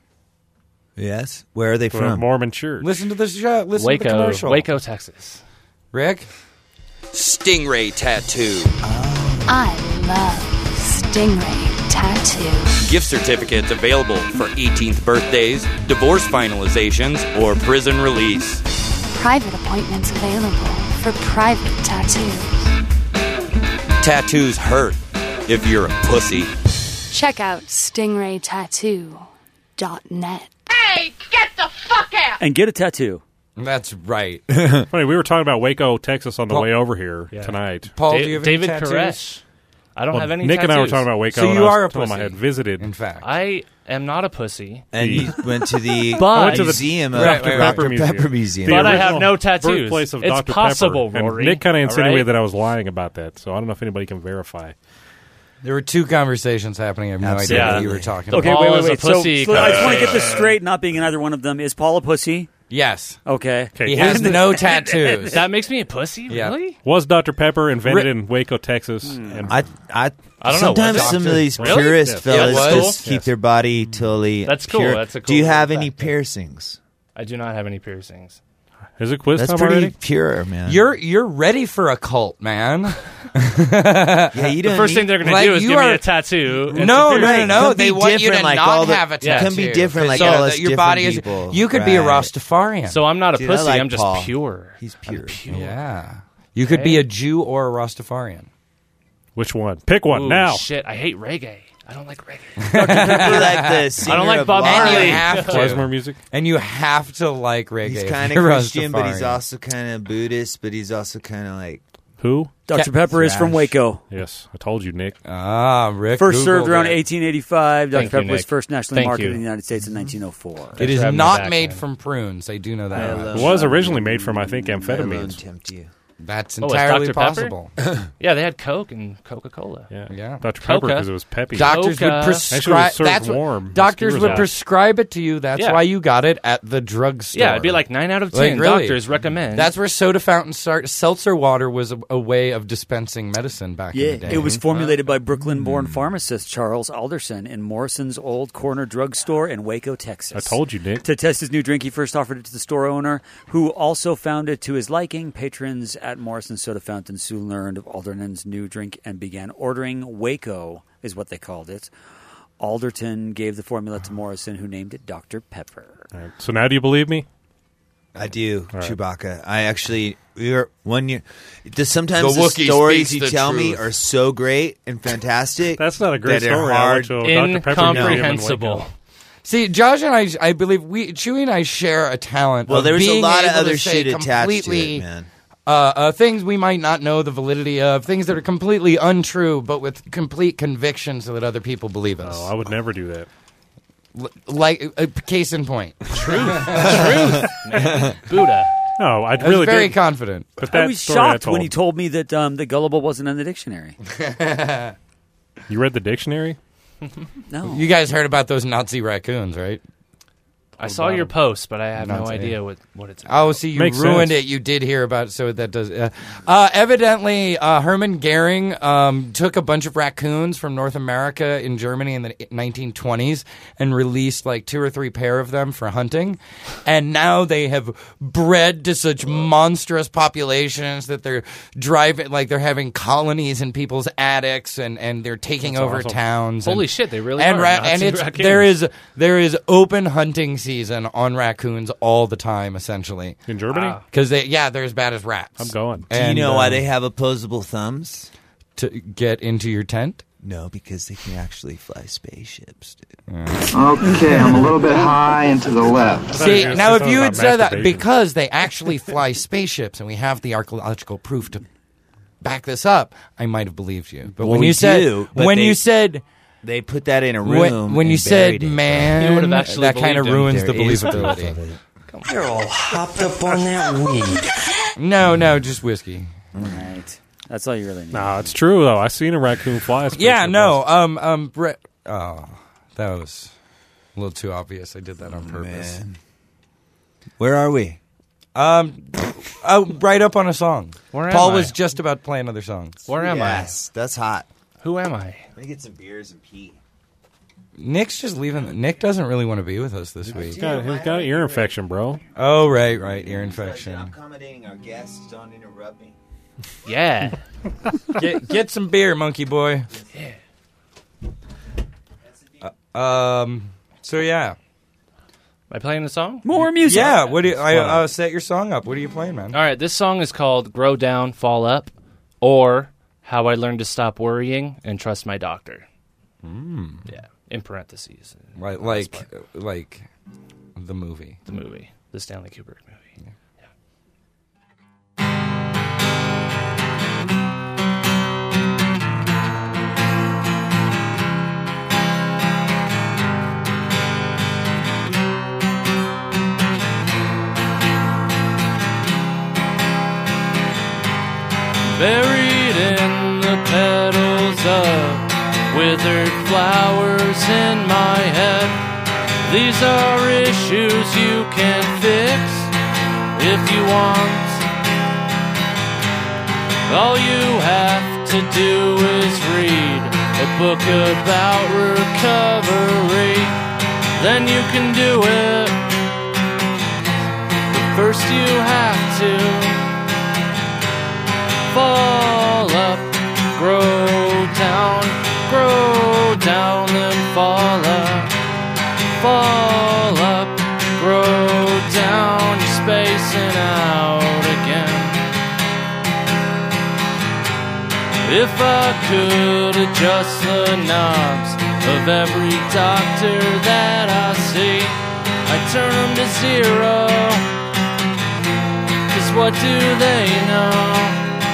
Yes. Where are they For a from? Mormon church. Listen to this show. Listen to the commercial. Waco, Texas. Rick. Stingray Tattoo. I love Stingray Tattoo. Gift certificates available for 18th birthdays, divorce finalizations, or prison release. Private appointments available for private tattoos. Tattoos hurt if you're a pussy. Check out stingraytattoo.net. Hey, get the fuck out! And get a tattoo. That's right. Funny, we were talking about Waco, Texas on the Paul- way over here Yeah. tonight. Paul, do you have David any tattoos? Koresh. I don't Well, have any Nick tattoos. and I were talking about Waco. So and you I was are a telling him pussy. I had visited. In fact. I am not a pussy, And you went to the But- I went to the museum of Dr. Dr. Pepper Pepper Museum. Museum. The but I have original no tattoos. Birthplace of It's Dr. possible, Pepper. Rory. And Nick kind of All insinuated right? that I was lying about that, so I don't know if anybody can verify. There were two conversations happening. I have no idea Absolutely. what you were talking Okay, about. Paul wait. is a So, pussy. I just want to get this straight, not being in either one of them. Is Paul a pussy? Yes. Okay. Okay, He has no tattoos. That makes me a pussy? Yeah. Really? was Dr. Pepper invented in Waco, Texas? And I I don't know. sometimes What some of doctor? these Really? purist Yes. fellas Yeah, just cool. keep their body totally That's cool. pure. That's a Do you cool have fact. any piercings? I do not have any piercings. is it quiz That's time pretty already? pure, man. You're ready for a cult, man. yeah, you The don't first need- thing they're going to Like, do is you give me are- a tattoo. and No, some no, piercings. no. Can They be want you to different, like not all the- have a Yeah. tattoo. can be different, like so all that us your different body people. is. You could be a Right. Rastafarian. So I'm not a Dude, I pussy. like I'm just Paul. pure. He's pure. yeah. You could be a Jew or a Rastafarian. Which one? Pick one Ooh, now. Shit, I hate reggae. I don't like reggae. You like the singer I don't like of Bob Live. And Marley. you have Klezmer to. music. And you have to like reggae. He's if kind of you're Christian, but he's Rastafarian. also kind of Buddhist, but he's also kind of like Who? Dr. Pepper is from Trash. Waco. Yes, I told you, Nick. Ah, Rick. First served Googled around it. 1885. Dr. Thank you, Pepper was Nick. first nationally Thank marketed you. in the United States in 1904. It is Grabbing not my back, made man. from prunes. I do know that. I much. love- It was originally made from, I think, I won't amphetamines. tempt you. That's Oh, it's entirely Dr. Pepper? possible. Yeah, they had Coke and Coca-Cola. Yeah. Dr. Pepper Coca. because it was peppy. Doctors would Coca. prescribe. Actually, it was served That's warm. what The doctors skewers would out. prescribe it to you. That's Yeah. why you got it at the drugstore. Yeah, it'd be like 9 out of 10 Like, really? doctors recommend. That's where soda fountain seltzer water was a way of dispensing medicine back in the day. It was formulated by Brooklyn-born pharmacist Charles Alderson in Morrison's Old Corner Drugstore in Waco, Texas. I told you, Nick. To test his new drink, he first offered it to the store owner, who also found it to his liking. Patrons at Morrison's Soda Fountain soon learned of Alderson's new drink and began ordering Waco, is what they called it. Alderton gave the formula to Morrison, who named it Dr. Pepper. All right. So now do you believe me? I do, All right. Chewbacca. I actually, we were 1 year. Sometimes The the Wookiee stories speaks you the tell me truth. are so great and fantastic. That's not a great that they're story. hard. I went to Dr. Pepper Museum in Incomprehensible. Waco. See, Josh and I believe Chewy and I share a talent. Well, of there's a being lot of able other to say shit attached to it, completely, man. Things we might not know the validity of, things that are completely untrue, but with complete conviction, so that other people believe us. Oh, I would never do that. Like case in point. Truth, man. Buddha. No, I I was really very did. confident. But I that was story I shocked when told. he told me that the gullible wasn't in the dictionary. You read the dictionary? No. You guys heard about those Nazi raccoons, right? I saw your post, but I have no Nazi. idea what it's about. Oh, see, you Makes ruined sense. it. You did hear about it, so that does. Evidently, Hermann Goering took a bunch of raccoons from North America in Germany in the 1920s and released like 2 or 3 pair of them for hunting. And now they have bred to such monstrous populations that they're they're having colonies in people's attics and they're taking That's over awesome. towns. Holy and, shit, they really and are. and Nazi it's raccoons. there is open hunting season on raccoons all the time, essentially. In Germany? Because they're as bad as rats. I'm going. Do you And, know why they have opposable thumbs? to get into your tent? No, because they can actually fly spaceships, dude. Okay, I'm a little bit high and to the left. See, you were now if talking you had about said that, masturbation. because they actually fly spaceships and we have the archaeological proof to back this up, I might have believed you. But Well, when we you said do, but when they- you said They put that in a room. when you and said buried it. man, You would have actually that kind of believed him. ruins the There is proof believability. of it. You're all hopped up on that weed. No, just whiskey. Right. That's all you really need. No, it's true though. I seen a raccoon fly. a Yeah, spaceship no. once. Brett. Oh, that was a little too obvious. I did that on purpose. Man. Where are we? Right up on a song. Where am Paul I? was just about to play another song. Where am Yes, that's hot. I? Who am I? Let me get some beers and pee. Nick's just leaving. Nick doesn't really want to be with us this week. He's got an ear infection, bro. Oh, right, ear infection. Accommodating our guests. Don't interrupt me. Yeah. Get some beer, monkey boy. So yeah. Am I playing the song? More music. Yeah. What do you? Set your song up. What are you playing, man? All right, this song is called Grow Down, Fall Up, or How I Learned to Stop Worrying and Trust My Doctor. Yeah, in parentheses. Like the movie. The movie. The Stanley Kubrick movie. Buried in the petals of withered flowers in my head. These are issues you can fix if you want. All you have to do is read a book about recovery. Then you can do it. But first you have to fall up, grow down, then fall up. Fall up, grow down, you're spacing out again. If I could adjust the knobs of every doctor that I see, I'd turn them to 0. 'Cause what do they know?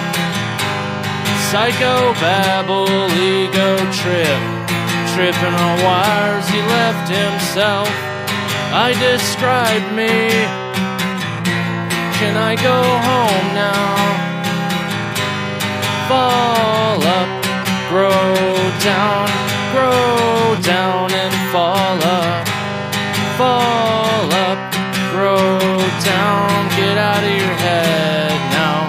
Psychobabble, ego trip, tripping on wires he left himself. I described me. Can I go home now? fall up, grow down and fall up, grow down, get out of your head now.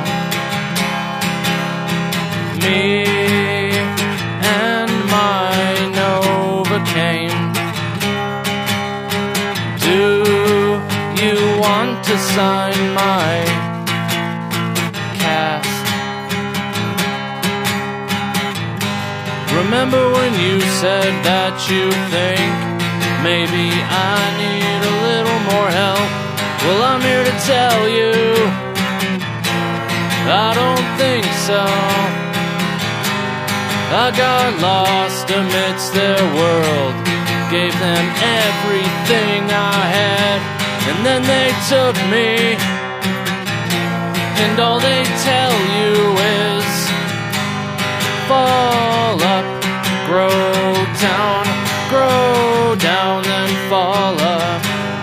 Me and my Novocaine. Do you want to sign my cast? Remember when you said that you think maybe I need a little more help? Well, I'm here to tell you I don't think so. I got lost amidst their world, gave them everything I had, and then they took me, and all they tell you is fall up, grow down, then fall up,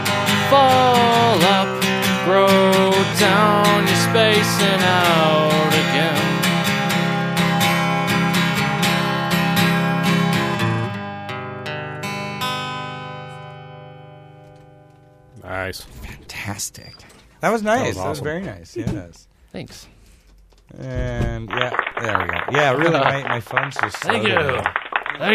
grow down, you're spacing out again. Nice. Fantastic. That was nice. That was awesome. very nice. Yes. Thanks. And yeah, there we go. Yeah, really, my phone's just. Thank you. slow Thank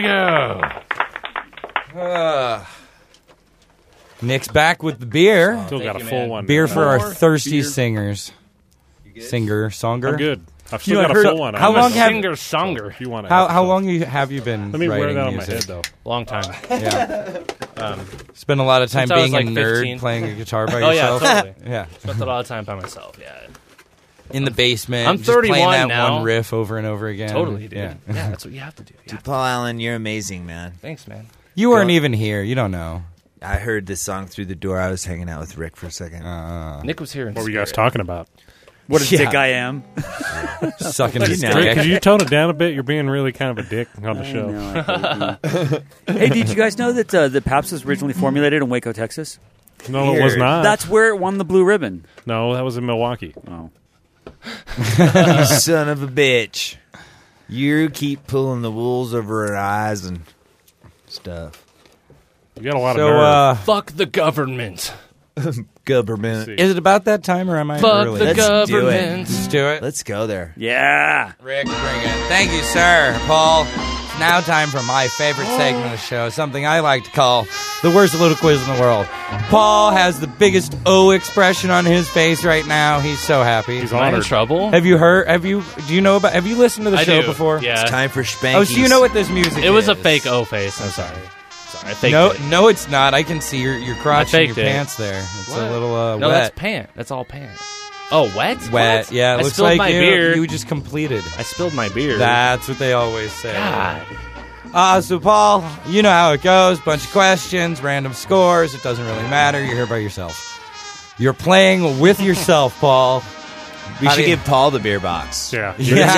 you. Nick's back with the beer. Still got a full one. Beer for our More thirsty beer. singers. Songer. I'm good. I've You still got a heard- full one. how I'm a long have- singer-songer. If you want to. How long have you been? Let me wear writing that on my music? head, though. Long time. Yeah. Spend a lot of time Since I was, being a like, nerd 15. playing a guitar by Oh, yourself. yeah, totally. Yeah. Spent a lot of time by myself, yeah. In the basement. I'm just playing 31 that now. one riff over and over again. Totally, dude. Yeah. Yeah, that's what you have to do. Dude, Paul Allen, you're amazing, man. Thanks, man. You weren't even here. You don't know. I heard this song through the door. I was hanging out with Rick for a second. Nick was here in What were you guys spirit. talking about? What a dick I am. Sucking his Rick, dick. could you tone it down a bit? You're being really kind of a dick on the show. Hey, did you guys know that the Pabst was originally formulated in Waco, Texas? No, it was not. That's where it won the blue ribbon. No, that was in Milwaukee. Oh. You son of a bitch. You keep pulling the wools over our eyes and stuff. You got a lot So, of nerve. Fuck the government. Government. Is it about that time or am I Fuck early? the Let's do it. government. Let's do it. Let's go there. Yeah. Rick, bring it. Thank you, sir. Paul. It's now time for my favorite segment of the show, something I like to call the worst little quiz in the world. Paul has the biggest O expression on his face right now. He's so happy. He's Am I in honored. trouble? Have you heard? Have you listened to the I show do. before? Yeah. It's time for Spankies. Oh, so you know what this music is? It was a fake O face. I'm sorry. I faked it. No, it's not. I can see your crotch I and your faked it. pants there. It's What? a little No, wet. that's pant. That's all pant. Oh, wet? Wet. What? Yeah, it I looks spilled like my you, beer. you just completed. I spilled my beer. That's what they always say. God. So Paul, you know how it goes. Bunch of questions, random scores. It doesn't really matter. You're here by yourself. You're playing with yourself, Paul. We should give Paul the beer box. Yeah. Yeah.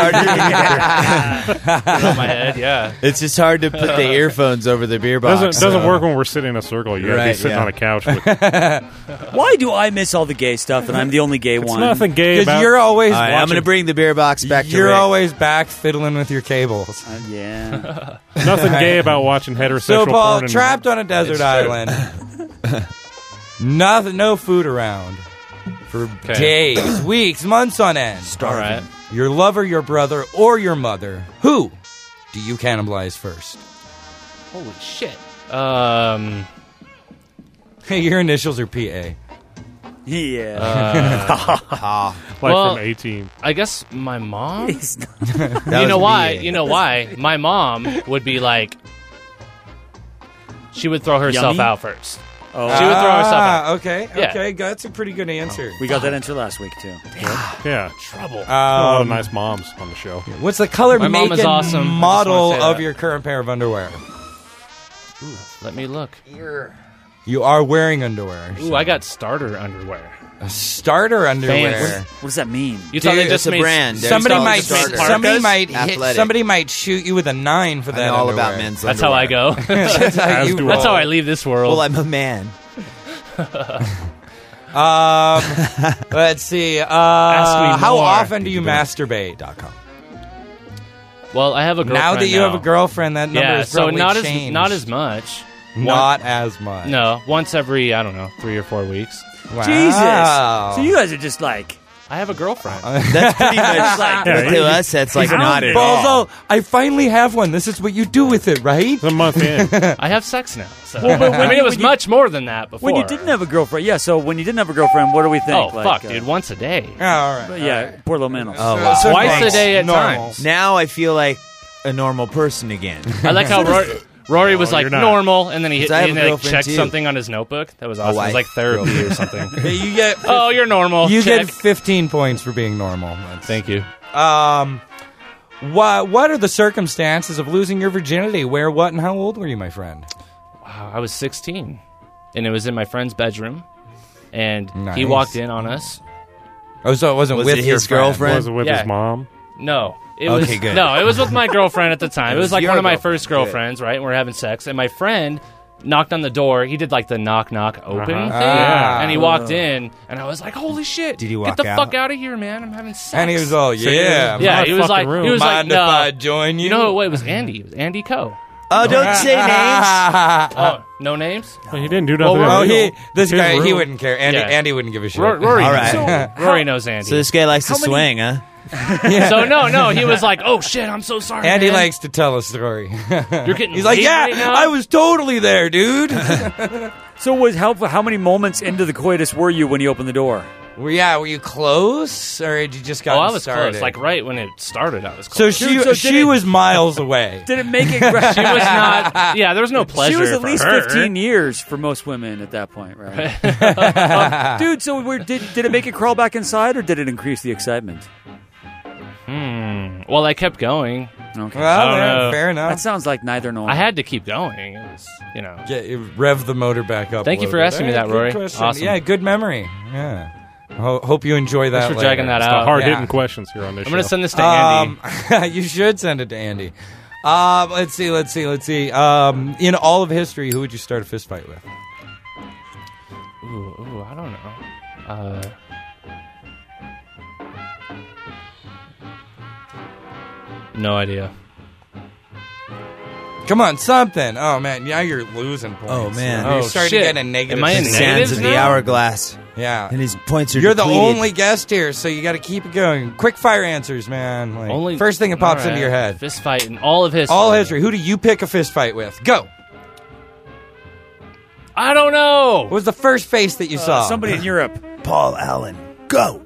On my head, yeah. It's just hard to put the earphones over the beer box. Doesn't work when we're sitting in a circle. You gotta be Right, sitting yeah. on a couch. With, Why do I miss all the gay stuff and I'm the only gay it's one? nothing gay Because about. you're always All right, I'm watching. going to bring the beer box back to You're Rick. always back fiddling with your cables. Yeah. Nothing gay about watching heterosexual So Paul, porn. and- trapped on a desert island. Nothing, no food around for days, weeks, months on end. All right. Your lover, your brother, or your mother. Who do you cannibalize first? Holy shit. Your initials are PA. Yeah. like well, from 18. I guess my mom. That You know was why? me. You know why? My mom would be like, she would throw herself Yummy? out first. Oh. She would throw herself out. Okay, Yeah. okay, that's a pretty good answer. We got that answer last week, too. Yeah. Trouble. a lot of nice moms on the show. What's the color, My mom make, is and awesome. I just model wanna say of that. your current pair of underwear? Let me look. You are wearing underwear. Ooh, I got starter underwear. Starter underwear. Fancy. What does that mean? You thought Dude, they just it's a made brand. Somebody There's might, starter. somebody might hit, Athletic. somebody might shoot you with a 9 for I that. know all underwear. about men's That's how I go. That's how As you do roll. That's how I leave this world. Well, I'm a man. Let's see. Ask me How more. often do you masturbate? Well, I have a girlfriend Now that you have a girlfriend, that number is so probably not changed. not as much. Not as much. No, once every 3 or 4 weeks. Wow. Jesus. So you guys are just like. I have a girlfriend. That's pretty much like to us. That's like not at all. Balzo, I finally have one. This is what you do with it, right? It's a month in. I have sex now. So. Well, but it was much more than that before. When you didn't have a girlfriend, so when you didn't have a girlfriend, what do we think? Oh, like, fuck, dude, once a day. Oh, all right. But yeah, poor little Manos. Oh, wow. Twice a day at times. Now I feel like a normal person again. I like how Rory was like you're not. normal, and then he 'Cause I have a like, girlfriend, checked too. something on his notebook. That was awesome. It was wife. like therapy or something. Hey, you get Oh, you're normal. you Check. get 15 points for being normal. Thank you. What are the circumstances of losing your virginity? Where, what, and how old were you, my friend? Wow, I was 16, and it was in my friend's bedroom, and he Nice. walked in on us. Oh, so it wasn't Was with it your his friend. girlfriend? Was it with Yeah. his mom? No. It Okay, was, good. No, it was with my girlfriend at the time. It was like your one of my girlfriend. first girlfriends, right? And we're having sex, and my friend knocked on the door. He did like the knock open thing, Ah. and he walked in, and I was like, "Holy shit! Did he Get walk the out? fuck out of here, man! I'm having sex." And he was all, yeah. yeah, my he was fucking like, room. he was like, Mind no. if I join you? You know what? It was Andy. It was Andy Coe. Oh, don't say names. Oh, no names. Well, he didn't do nothing. Oh, illegal. this His guy, he room. wouldn't care. Andy, Yeah. Andy wouldn't give a shit. Rory, All knows. right. Rory knows Andy. So this guy likes to How many- swing, huh? So no, he was like, "Oh shit, I'm so sorry." Andy man. likes to tell a story. You're getting. He's like, laid yeah, right now?" I was totally there, dude. So how many moments into the coitus were you when you opened the door? Were you close, or did you just got Oh, I was started? close. Like right when it started, I was So close. she was miles away. Did it make it? She was not. Yeah, there was no pleasure. She was at for least her. 15 years for most women at that point, right? Dude, so did it make it crawl back inside, or did it increase the excitement? Well, I kept going. Okay. Well, I don't know. fair enough. That sounds like neither nor. I had to keep going. It was, Rev the motor back up. Thank a you for little asking bit. me that, Good Rory. question. Awesome. Yeah, good memory. Yeah. Hope you enjoy that. Thanks for later. dragging that It's out. the hard-hitting Yeah. questions here on this I'm show. going to send this to Andy. You should send it to Andy. Let's see. In all of history, who would you start a fist fight with? Ooh, I don't know. No idea. Come on, something. Oh man, now you're losing points. Oh, man. you're Oh, starting shit. to get a negative. Am I in The score. sands negatives of the now? hourglass. Yeah. And his points are You're the depleted. only guest here, so you got to keep it going. Quick fire answers, man. Like, first thing that pops into your head. Fist fight in all of history. All history. Who do you pick a fist fight with? Go. I don't know. What was the first face that you saw? Somebody in Europe. Paul Allen. Go.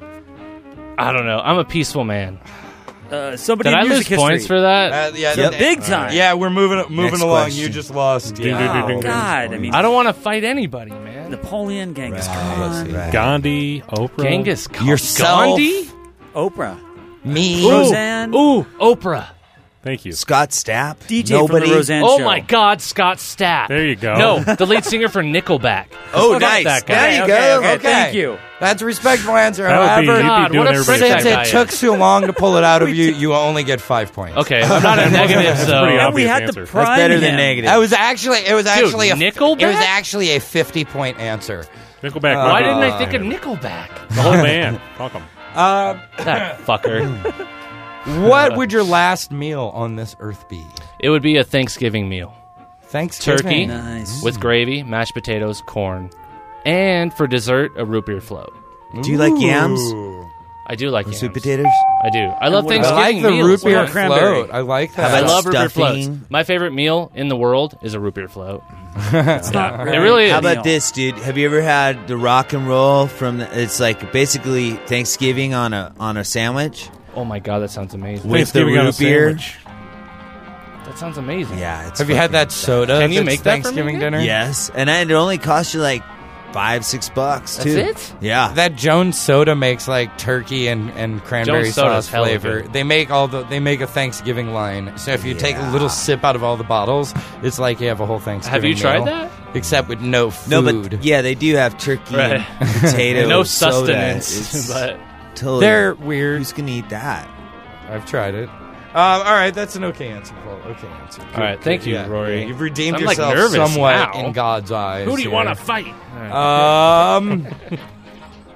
I don't know. I'm a peaceful man. Somebody Did in I music lose points history. for that? Yeah, Big time. Yeah, we're moving Next along. question. You just lost. Ding, ding, ding, ding, ding. God, I mean, I don't want to fight anybody, man. Napoleon, Genghis Khan, Right. Gandhi, Oprah. Genghis Khan. Yourself. Gandhi? Oprah, Me. Roseanne, Ooh, Oprah. Thank you. Scott Stapp. DJ Nobody. from the Roseanne Oh show. my God, Scott Stapp. There you go. No, the lead singer for Nickelback. Oh, Fuck nice. that guy. There you Okay, go. okay, Okay. thank you. That's a respectful answer. That would be, However, you'd God, be doing what a prick everybody. that since guy it is. took so long to pull it out of you, you only get 5 points. Okay, I'm not a negative, That's so. pretty And we obvious had answer. to That's prime better him. than negative. It was actually Nickelback? a 50-point answer. Nickelback. Why Rocket didn't I Man. think of Nickelback? The whole band. Fuck 'em. That fucker. What would your last meal on this earth be? It would be a Thanksgiving meal. Thanksgiving. Turkey Nice. with gravy, mashed potatoes, corn, and for dessert, a root beer float. Do you like yams? I do like Or yams. sweet potatoes? I do. I love I Thanksgiving like the meals. root beer Yeah. float. I like How that. I about love root beer floats. stuffing? My favorite meal in the world is a root beer float. It's not It really is. How about this, dude? Have you ever had the rock and roll from? It's like basically Thanksgiving on a sandwich Oh my God, that sounds amazing. with the Thanksgiving on a root beer. sandwich. That sounds amazing. Yeah, it's Have you had fucking- that soda? Can you that's make that for me Thanksgiving again? dinner? Yes, and it only costs you like $5-6 too. That's it? Yeah. That Jones soda makes like turkey and cranberry Jones soda's sauce hella flavor. good. They make a Thanksgiving line. So if you take a Yeah. little sip out of all the bottles, it's like you have a whole Thanksgiving. Have you tried meal, that? Except with no food. No, but yeah, they do have turkey Right. and potato. No soda. sustenance, It's but totally, they're weird. who's gonna eat that? I've tried it. All right, that's an okay answer, Paul. Okay answer. All right, thank you, Rory. You've redeemed I'm, like, yourself nervous somewhat now. in God's eyes. who do you here. want to fight?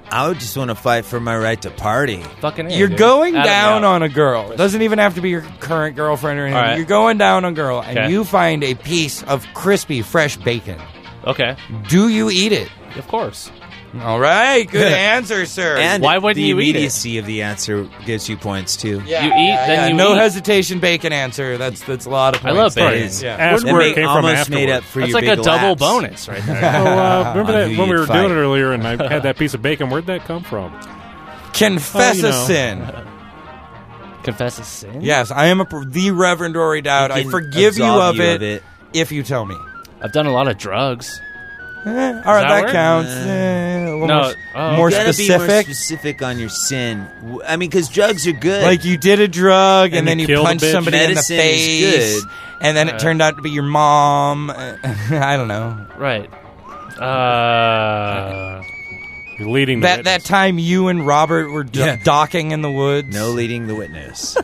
I would just want to fight for my right to party. Fucking A, You're dude. going Adam, down yeah. on a girl. It doesn't even have to be your current girlfriend or anything. All right. You're going down on a girl, and Okay. you find a piece of crispy, fresh bacon. Okay. Do you eat it? Of course. All right. Good answer, sir. And Why wouldn't the you eat it? immediacy of the answer gives you points too. Yeah, You eat, then you no eat. hesitation, bacon answer. That's a lot of I points. love It bacon. is. Yeah. Ask That where it make- came from almost made afterward. up for That's your like a big double laps. bonus right there. So, remember On that who when we you'd were fight. doing it earlier, and I had that piece of bacon. Where'd that come from? Confess Oh, you a know. sin. Confess a sin? Yes, I am the Reverend Rory Dowd. He I can forgive you absolve of it if you tell me. I've done a lot of drugs. All right, that that work? counts. A little No, more, oh. more You gotta specific. be more specific on your sin. I mean, because drugs are good. Like you did a drug and And then you you killed a punched bitch. somebody Medicine in the is face, good. and then it turned out to be your mom. I don't know. Right. You're leading the That time you and Robert were docking in the woods. no leading the witness.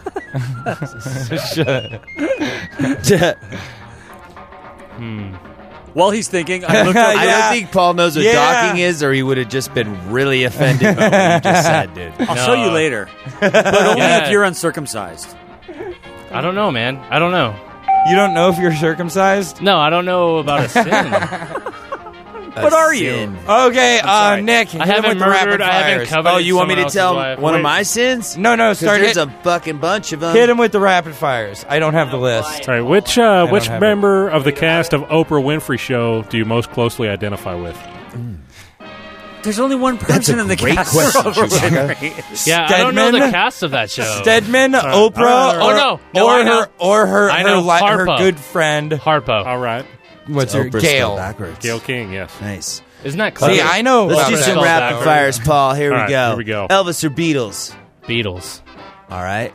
While he's thinking, I looked up. I don't think Paul knows what Yeah. docking is, or he would have just been really offended by what you just said, dude. I'll show you later, but only Yeah. if you're uncircumcised. I don't know, man. I don't know. You don't know if you're circumcised? No, I don't know about a sin. What are you? Sin. Okay, sorry. Nick. hit I him haven't with the rapid murdered. I haven't fires. coveted. Oh, you want me someone to tell else's wife. one of Wait. my sins? No, 'Cause start there's it. a fucking bunch of them. Hit him with the rapid fires. I don't have the list. All right, which have member of the cast of Oprah Winfrey Show do you most closely identify with? There's only one person in the great cast. question, Oprah Chewbacca. Winfrey. Yeah, I don't know the Stedman? cast of that show. Stedman, Oprah, Oh, no, I know. her I know. her Harpo. good friend. Harpo. All right, What's her Oprah spelled Gail? backwards. Gail King. Yes. Nice. Isn't that clever? See, I know. Let's about do that. some Spelled rapid backwards. fires, Paul. Here All we right, go. here we go. Elvis or Beatles? Beatles. All right.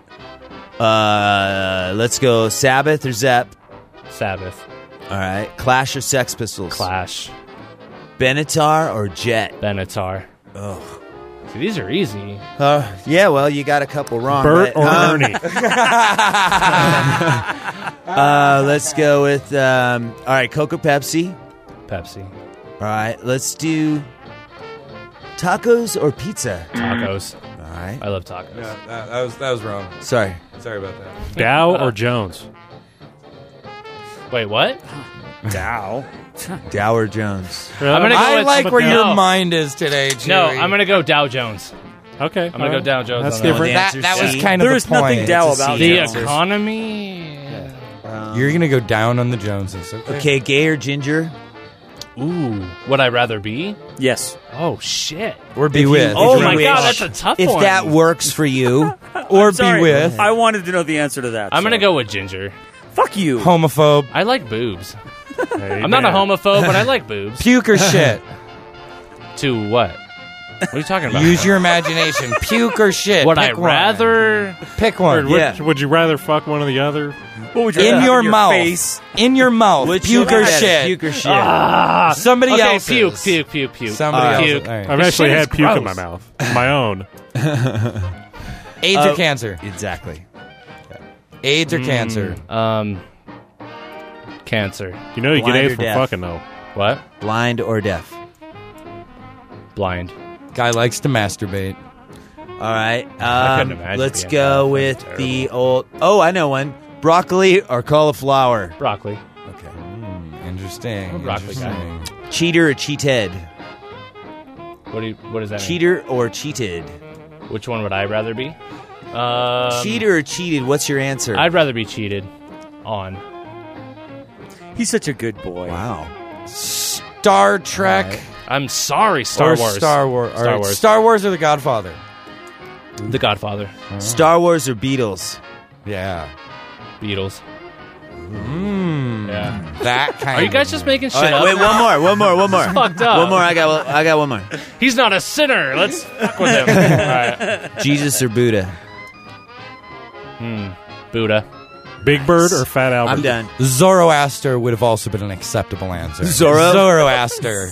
Let's go Sabbath or Zepp? Sabbath. All right. Clash or Sex Pistols? Clash. Benatar or Jet? Benatar. Ugh. See, these are easy. Yeah, well, you got a couple wrong. Bert but, or Ernie? let's go with, all right, Coke or Pepsi? Pepsi. All right, let's do tacos or pizza? Tacos. All right. I love tacos. Yeah, that was wrong. Sorry. Sorry about that. Dow or Jones? Wait, what? Dow. Dow or Jones? I'm gonna go I with like where no. your mind is today, Chewy. No, I'm gonna go Dow Jones. Okay, I'm gonna go Dow Jones. That's on that. different. That was C. kind of There the is nothing point. Dow It's a about C. The Jones. economy. You're gonna go down on the Joneses. Okay, gay or ginger? Ooh, would I rather be? Yes. Oh shit! Or be If you- with. Oh you my wish. god, that's a tough If one. that works for you. Or Sorry, be with. I wanted to know the answer to that. I'm gonna so. go with ginger. Fuck you. Homophobe. I like boobs. Hey, I'm not a man. homophobe, but I like boobs. Puke or shit. To what? What are you talking about? Use your imagination. Puke or shit. Would Pick I one. rather? Pick one. Would you rather fuck one or the other? What would you In rather your have in mouth. face? In your mouth. Which Puke or one better, shit. Puke or shit? Somebody Okay, else's. puke. Somebody Puke. else's. All right. I've This actually shit had is puke in my gross. mouth. My own. AIDS or cancer? Exactly. AIDS or cancer? Cancer. You know you get Blind AIDS or from deaf? fucking though. What? Blind or deaf? Blind. Guy likes to masturbate. All right. I couldn't imagine Let's being go deaf. with That's the terrible. old. Oh, I know one. Broccoli or cauliflower? Broccoli. Okay. Interesting. Broccoli guy. Interesting. Cheater or cheated? What does that mean? Cheater or cheated? Which one would I rather be? Cheater or cheated? What's your answer? I'd rather be cheated on. He's such a good boy. Wow. Star Trek I'm sorry, Star or Wars. Star Wars. All Star right. Wars. Star Wars or The Godfather? The Godfather. Star Wars or Beatles? Yeah. Beatles. Yeah. That kind Are you guys just making shit All right, up? wait, one more. fucked up. One more. I got one more. He's not a sinner. Let's fuck with him. All right. Jesus or Buddha? Buddha. Big Bird or Fat Albert? I'm done. Zoroaster would have also been an acceptable answer. Zoroaster.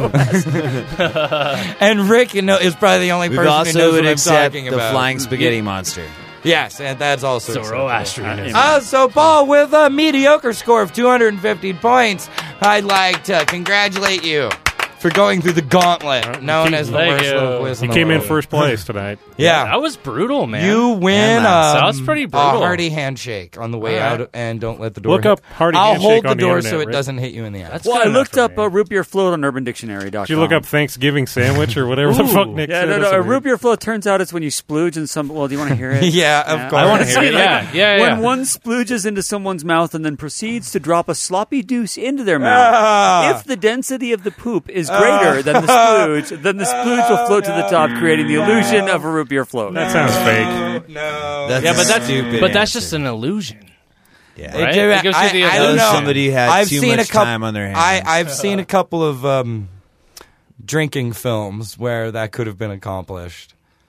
And Rick is probably the only We person who also knows would what I'm accept talking the about. flying spaghetti monster. Yes, and that's also Zoroastrianism. So Paul, with a mediocre score of 250 points, I'd like to congratulate you for going through the gauntlet known as the worst little quiz in You the came in world. first place tonight. Yeah. That was brutal, man. You win that was pretty brutal. a hearty handshake on the way All right. out, and don't let the door Look hit. up hearty I'll handshake hold the on the door internet, so it Rick. doesn't hit you in the ass. That's Well, I good looked enough up for me. root beer float on UrbanDictionary.com. Did you look up Thanksgiving sandwich or whatever the fuck Nick Yeah, said? no, That's a weird. root beer float turns out it's when you splooge in some. Well, do you want to hear it? Yeah, of course. I want to hear it. Like, Yeah. When one splooges into someone's mouth and then proceeds to drop a sloppy deuce into their mouth, Ah. if the density of the poop is greater than the splooge, then the splooge will float to the top, creating the illusion of a root beer float. That sounds fake. No. That's Yeah, a but that's stupid but that's answer. just an illusion. Yeah. Right? Dude, It gives you the I don't illusion. know. Somebody had I've too seen much a couple, time on their hands. I've seen a couple of drinking films where that could have been accomplished.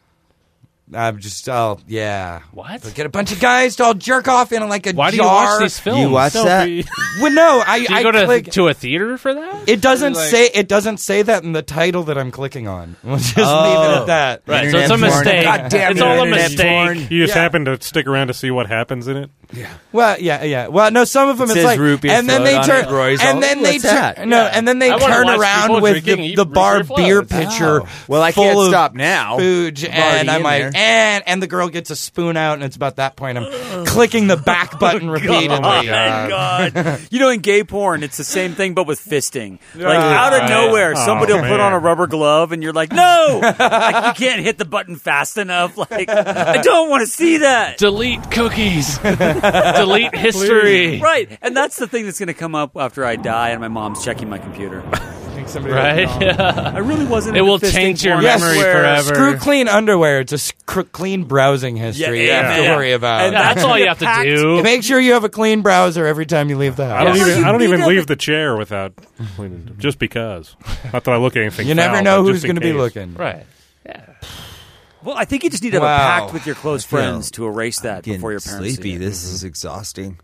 I'm just, yeah. What? So get a bunch of guys to all jerk off in like a Why do jar. you watch these films? You watch that? Well, no, I Do you go click. to a theater for that? It doesn't say that in the title that I'm clicking on. We'll just leave it Oh. at that. Right, so it's a Internet porn. mistake. God damn It's it, all a internet mistake. You just Yeah. happen to stick around to see what happens in it. Well, yeah. Well, no, some of them It it's says like, root beer and then float they on turn, it. Roy's and all, then they "What's that?" turn, no, Yeah. and then they I wanna turn watch around people with drinking, eat the root bar beer beer floats. pitcher. Oh. Well, I full can't of stop now. Fooge, I'm and already I'm in like, there. and the girl gets a spoon out, and it's about that point I'm clicking the back button repeatedly. Oh my God. You know, in gay porn, it's the same thing, but with fisting. Like, out of right. nowhere, Oh, somebody will put man. on a rubber glove, and you're like, no! Like, you can't hit the button fast enough. Like, I don't want to see that. Delete cookies. Delete history. Right. And that's the thing that's going to come up after I die, and my mom's checking my computer. Right? Yeah. I really wasn't It into will fisting taint your porn. memory forever. Screw clean underwear. It's a clean browsing history you have to worry about. And That's all you have to do. Make sure you have a clean browser every time you leave the house. I don't even leave the chair without just because. Not that I look at anything. You never foul, know but who's just in going to be case. looking. Right. Yeah. Well, I think you just need to have a Wow. pact with your close friends to erase that Getting before your parents sleepy. see it. This is exhausting.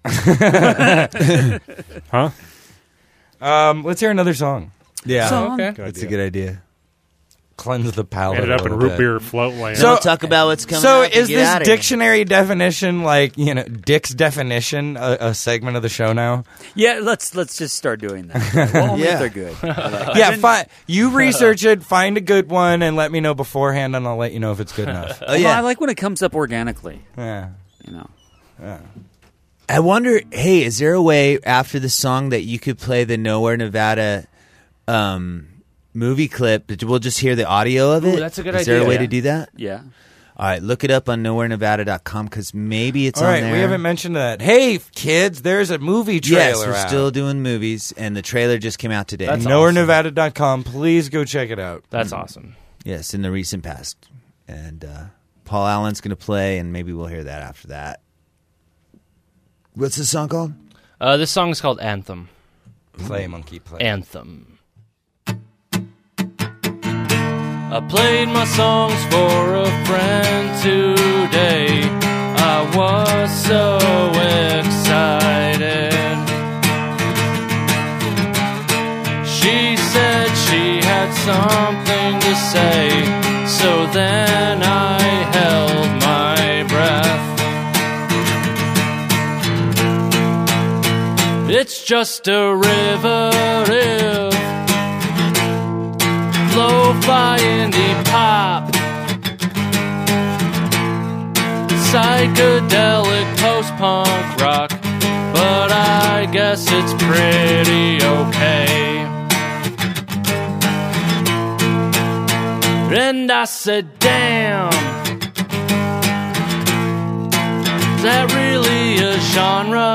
Huh? Let's hear another song. Yeah, Song. Okay. that's a good idea. Cleanse the palate. Ended up a in little root bit. beer float land. So- We'll talk about what's coming So up and is get this outta here. dictionary definition like, Dick's definition a segment of the show now? Yeah, let's just start doing that. Well, only Yeah. if they're good. Yeah, fine. You research it, find a good one, and let me know beforehand, and I'll let you know if it's good enough. Oh yeah, I like when it comes up organically. Yeah. You know. I wonder, hey, is there a way after the song that you could play the Nowhere, Nevada movie clip that we'll just hear the audio of it? Ooh, that's a good Is there a idea. way Yeah. to do that? Yeah. All right, look it up on nowherenevada.com because maybe it's All on right, there. we haven't mentioned that. Hey, kids, there's a movie Yes, trailer we're out. still doing movies, and the trailer just came out today. That's NowhereNevada.com. Please go check it out. That's awesome. Yes, in the recent past. And Paul Allen's going to play, and maybe we'll hear that after that. What's the song called? This song is called Anthem. Play, monkey, play. Anthem. I played my songs for a friend today. I was so excited. She said she had something to say, so then I held my breath. It's just a river riff, lo-fi indie pop, psychedelic post-punk rock, but I guess it's pretty okay. And I said, damn, is that really a genre?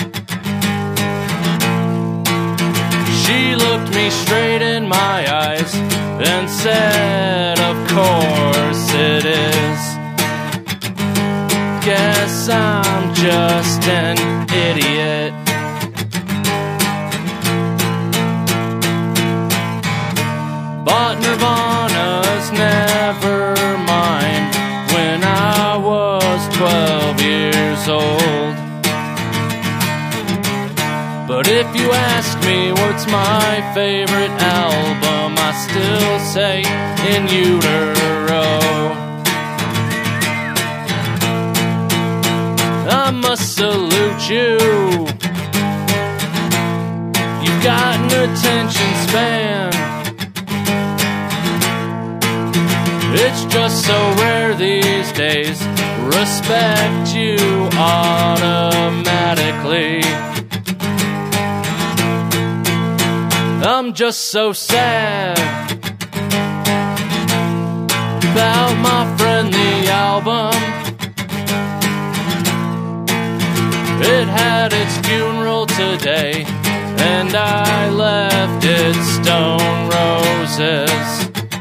She looked me straight in my eyes and said, of course it is. Guess I'm just an idiot. Bought Nirvana's Nevermind when I was 12 years old. But if you ask me what's my favorite album, I still say In Utero. I must salute you. You've got an attention span. It's just so rare these days. Respect you automatically. I'm just so sad about my friend the album. It had its funeral today, and I left it stone roses.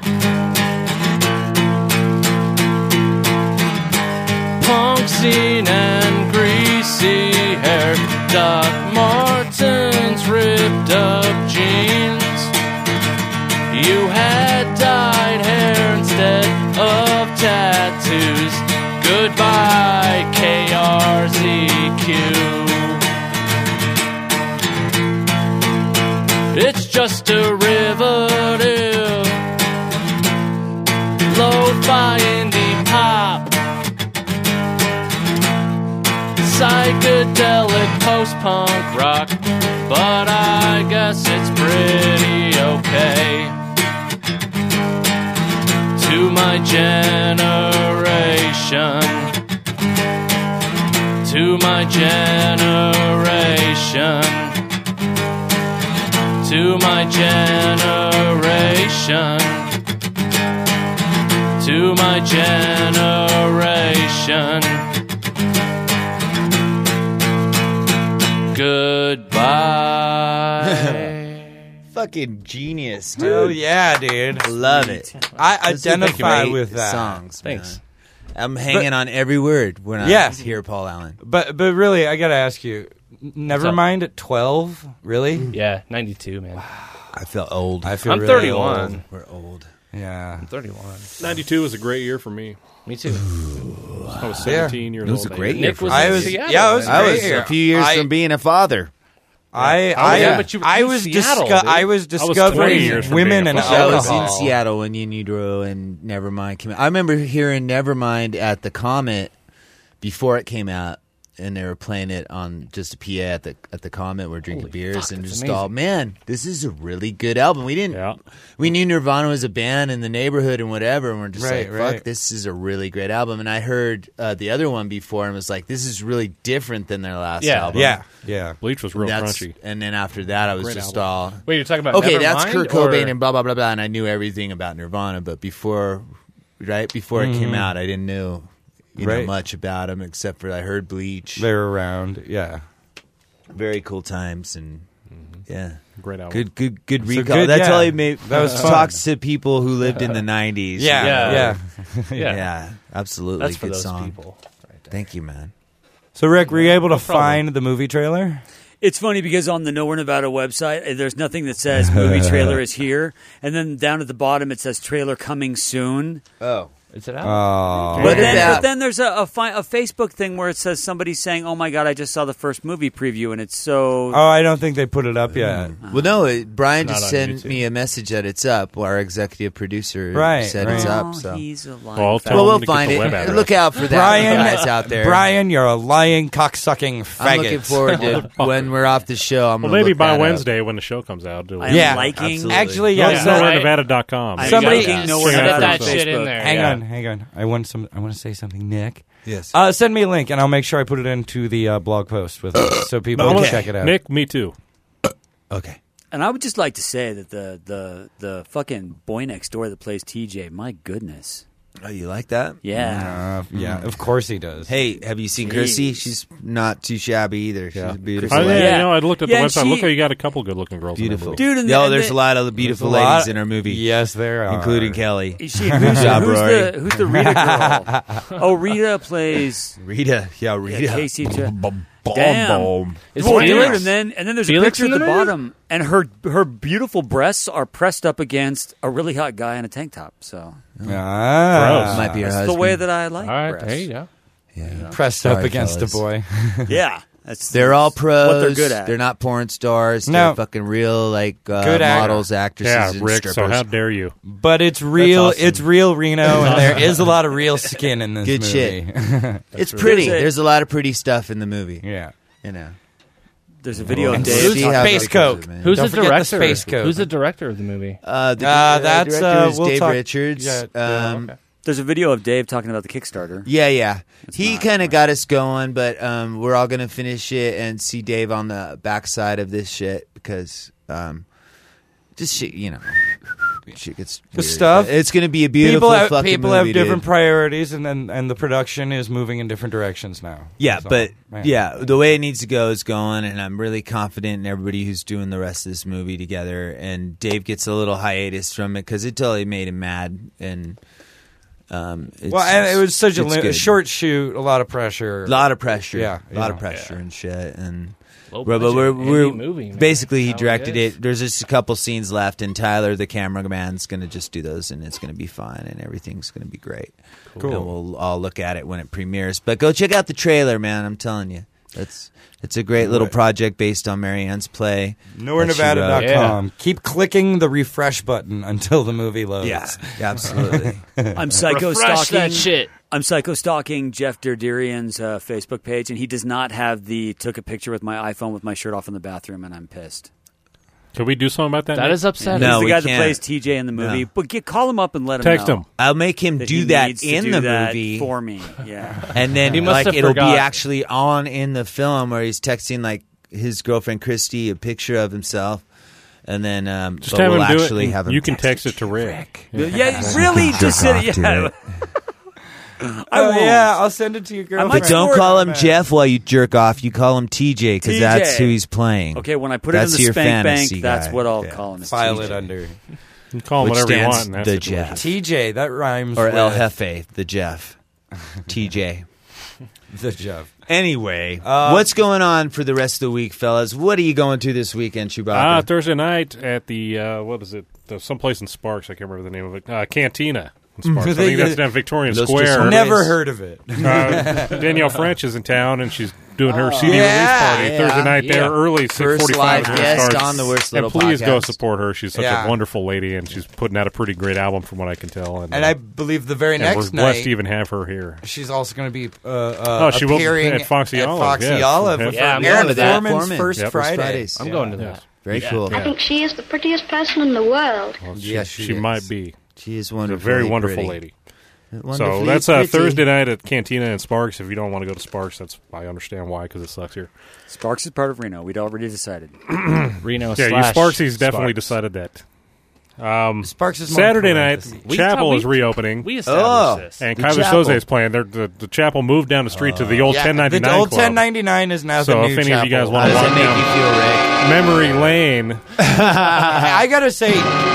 Punk scene and greasy hair, Doc Martens ripped up jeans. You had dyed hair instead of tattoos. Goodbye, KRZQ. It's just derivative, lo-fi indie pop, psychedelic post-punk rock, but I guess it's pretty okay. To my generation, to my generation, to my generation, to my generation. Goodbye. Fucking genius, dude. Oh yeah, dude. Love it. I identify Great with that. songs. Thanks. Man. I'm hanging on every word when I hear Paul Allen. But really, I gotta ask you. Nevermind at 12, really? Yeah, 92, man. I feel old. I feel I'm really 31. old. We're old. Yeah, I'm 31. 92 was a great year for me. Me too. I was 17 years old. It was a great that year. Nick was I in was Seattle. yeah, it was I great was year. a few years from being a father. but you were I in was Seattle, dude. I was 20 discovering years from women being and a I was alcohol. in Seattle when In Utero and Nevermind came out. I remember hearing Nevermind at the Comet before it came out, and they were playing it on just a PA at the Comet. We're drinking beers and that's just amazing. thought, man, this is a really good album. We knew Nirvana was a band in the neighborhood and whatever, and we're just Right, like, right. fuck, this is a really great album. And I heard the other one before and was like, this is really different than their last album. Yeah. Bleach was real That's- crunchy. And then after that, I was Great just album. all Wait, you're talking about okay. That's Nevermind, Kurt Cobain or- and blah blah blah blah. And I knew everything about Nirvana, but before it came out, I didn't know Right. much about them except for I heard Bleach. They were around. Yeah. Very cool times and yeah, Great album. good So recall. good, That's yeah. all he made. That was fun. Talks to people who lived in the '90s. Yeah. yeah, absolutely. That's for good those song. people. Right there. Thank you, man. So Rick, were you able to problem. find the movie trailer? It's funny because on the Nowhere Nevada website, there's nothing that says movie trailer is here, and then down at the bottom it says trailer coming soon. Oh. Is it out? Oh. But that- then there's a Facebook thing where it says somebody saying, "Oh my god, I just saw the first movie preview," and it's so. Oh, I don't think they put it up yet. Well, no, Brian Not just on sent YouTube. me a message that it's up. Our executive producer Right, said right. it's Oh, up. So. he's a lying Well, fat- tell Well, him we'll to get find the it. web address. Look out for that, guys out there. Brian, you're a lying, cock-sucking faggot. I'm looking forward to when we're off the show. I'm Well, gonna maybe look by that up. Wednesday when the show comes out. I am Yeah, liking. absolutely. Actually, Yeah, yeah. NowhereNevada.com. I'm Somebody- liking Nowhere Check out Nevada that on shit in Facebook. there. Hang Yeah. on. I want to say something, Nick. Yes. Send me a link, and I'll make sure I put it into the blog post with so people can Okay. check it out. Nick, me too. Okay. And I would just like to say that the fucking boy next door that plays TJ, my goodness, Oh, you like that? yeah. Yeah, of course he does. Hey, have you seen Jeez. Chrissy? She's not too shabby either. She's a beautiful. Oh, yeah, lady. Yeah. you know, I looked at the Yeah, and website. she- Look how you got a couple good-looking girls. Beautiful. In that movie. Dude, and No, and there's a lot of beautiful There's a lot- ladies in our movie. Yes, there are. Including Kelly. who's job, Rory. who's the Rita girl? Oh, Rita plays Rita. Yeah, Rita. Casey. Boom, Damn. boom. Is Well, Felix- dude, and then there's Felix a picture in at the the movie? bottom, and her beautiful breasts are pressed up against a really hot guy in a tank top. So Ah, Might be her that's husband. the way that I like All right, breasts. there you go. Yeah. pressed Sorry, up against fellas. a boy. Yeah, that's They're all pros. What they're good at. They're not porn stars. No. They're fucking real, like Good actor. models, actresses, Yeah, and Rick, strippers. so how dare you? But it's real. That's awesome. It's real Reno, and there is a lot of real skin in this Good movie. shit. It's pretty. There's a- There's a lot of pretty stuff in the movie. Yeah. You know. There's a video And of Dave. see how Space it goes, Coke. man. Who's Don't the forget the director? space code. Who's the director of the movie? The that's, director is we'll Dave talk- Richards. Yeah, okay. There's a video of Dave talking about the Kickstarter. Yeah. He kind of got us going, but we're all going to finish it and see Dave on the backside of this shit because just shit, shit gets The weird. stuff. It's going to be a beautiful fucking people movie, have different dude. priorities, and the production is moving in different directions now. Yeah, So, but man. the way it needs to go is going, and I'm really confident in everybody who's doing the rest of this movie together. And Dave gets a little hiatus from it because it totally made him mad, and and it was such a short shoot, a lot of pressure, a lot of pressure, and shit, and. But we're movie, man. basically he How it directed is. it. There's just a couple scenes left, and Tyler, the cameraman's, going to just do those, and it's going to be fine, and everything's going to be great. Cool. And we'll all look at it when it premieres. But go check out the trailer, man. I'm telling you, it's a great little project based on Marianne's play. NowhereNevada.com. Keep clicking the refresh button until the movie loads. Yeah, absolutely. I'm psycho Refresh stalking that shit. I'm psycho stalking Jeff Derderian's Facebook page, and he does not have took a picture with my iPhone with my shirt off in the bathroom, and I'm pissed. Can we do something about that? That is upsetting. No, He's the we guy can't. that plays TJ in the movie. No. But call him up and let him Text know. him. I'll make him that do he that needs to in do the that movie for me. Yeah. and then He must have it'll be forgot. actually on in the film where he's texting his girlfriend Christy a picture of himself, and then Just but have we'll him do actually it. have him. You can text text it to Rick. Yeah, really? Just sit it. Yeah. I won't. I'll send it to your girlfriend. But don't call him Jeff while you jerk off. You call him TJ because TJ. that's who he's playing. Okay, when I put That's it in your the spank bank, fantasy that's guy. what I'll Yeah. call him. is File TJ. it under You can call him Which whatever you stands want in that the situation. Jeff. TJ. That rhymes Or with El Jefe, the Jeff. TJ. the Jeff. Anyway, what's going on for the rest of the week, fellas? What are you going to this weekend, Chewbacca? Thursday night at the what is it? Someplace in Sparks. I can't remember the name of it. Cantina in Sparks. I think that's down Victorian Los Square. Tesoros. Never heard of it. Danielle French is in town, and she's doing her CD yeah, release party Thursday night there early, 6:45 First live when it guest starts. on the Worst And Little please go Podcast. support her. She's such a wonderful lady, and she's putting out a pretty great album from what I can tell. And I believe the very and next we're blessed night to even have her here. she's also going to be she will appearing at Foxy Olive. Foxy yes. Olive. Yeah, I'm Aaron going to that. Foreman's First Yep, Friday. Fridays. I'm going to Yes. that. Very cool. I think she is the prettiest person in the world. Well, Yes, she she is. might be. She is She's a wonderful. very wonderful lady. So Wonderfully that's pretty. Thursday night at Cantina and Sparks. If you don't want to go to Sparks, I understand why, because it sucks here. Sparks is part of Reno. We'd already decided. Reno Yeah, you slash Sparksies definitely Sparks. decided that. Sparks is more Saturday night, parentheses. Chapel We- is reopening. We established this. And The Kaiser chapel. Soze is playing. The chapel moved down the street to the old Yeah, 1099 the old club. 1099 is now So the new if any chapel. of you guys How want does to that walk make down you feel, Rick? memory lane, I gotta say,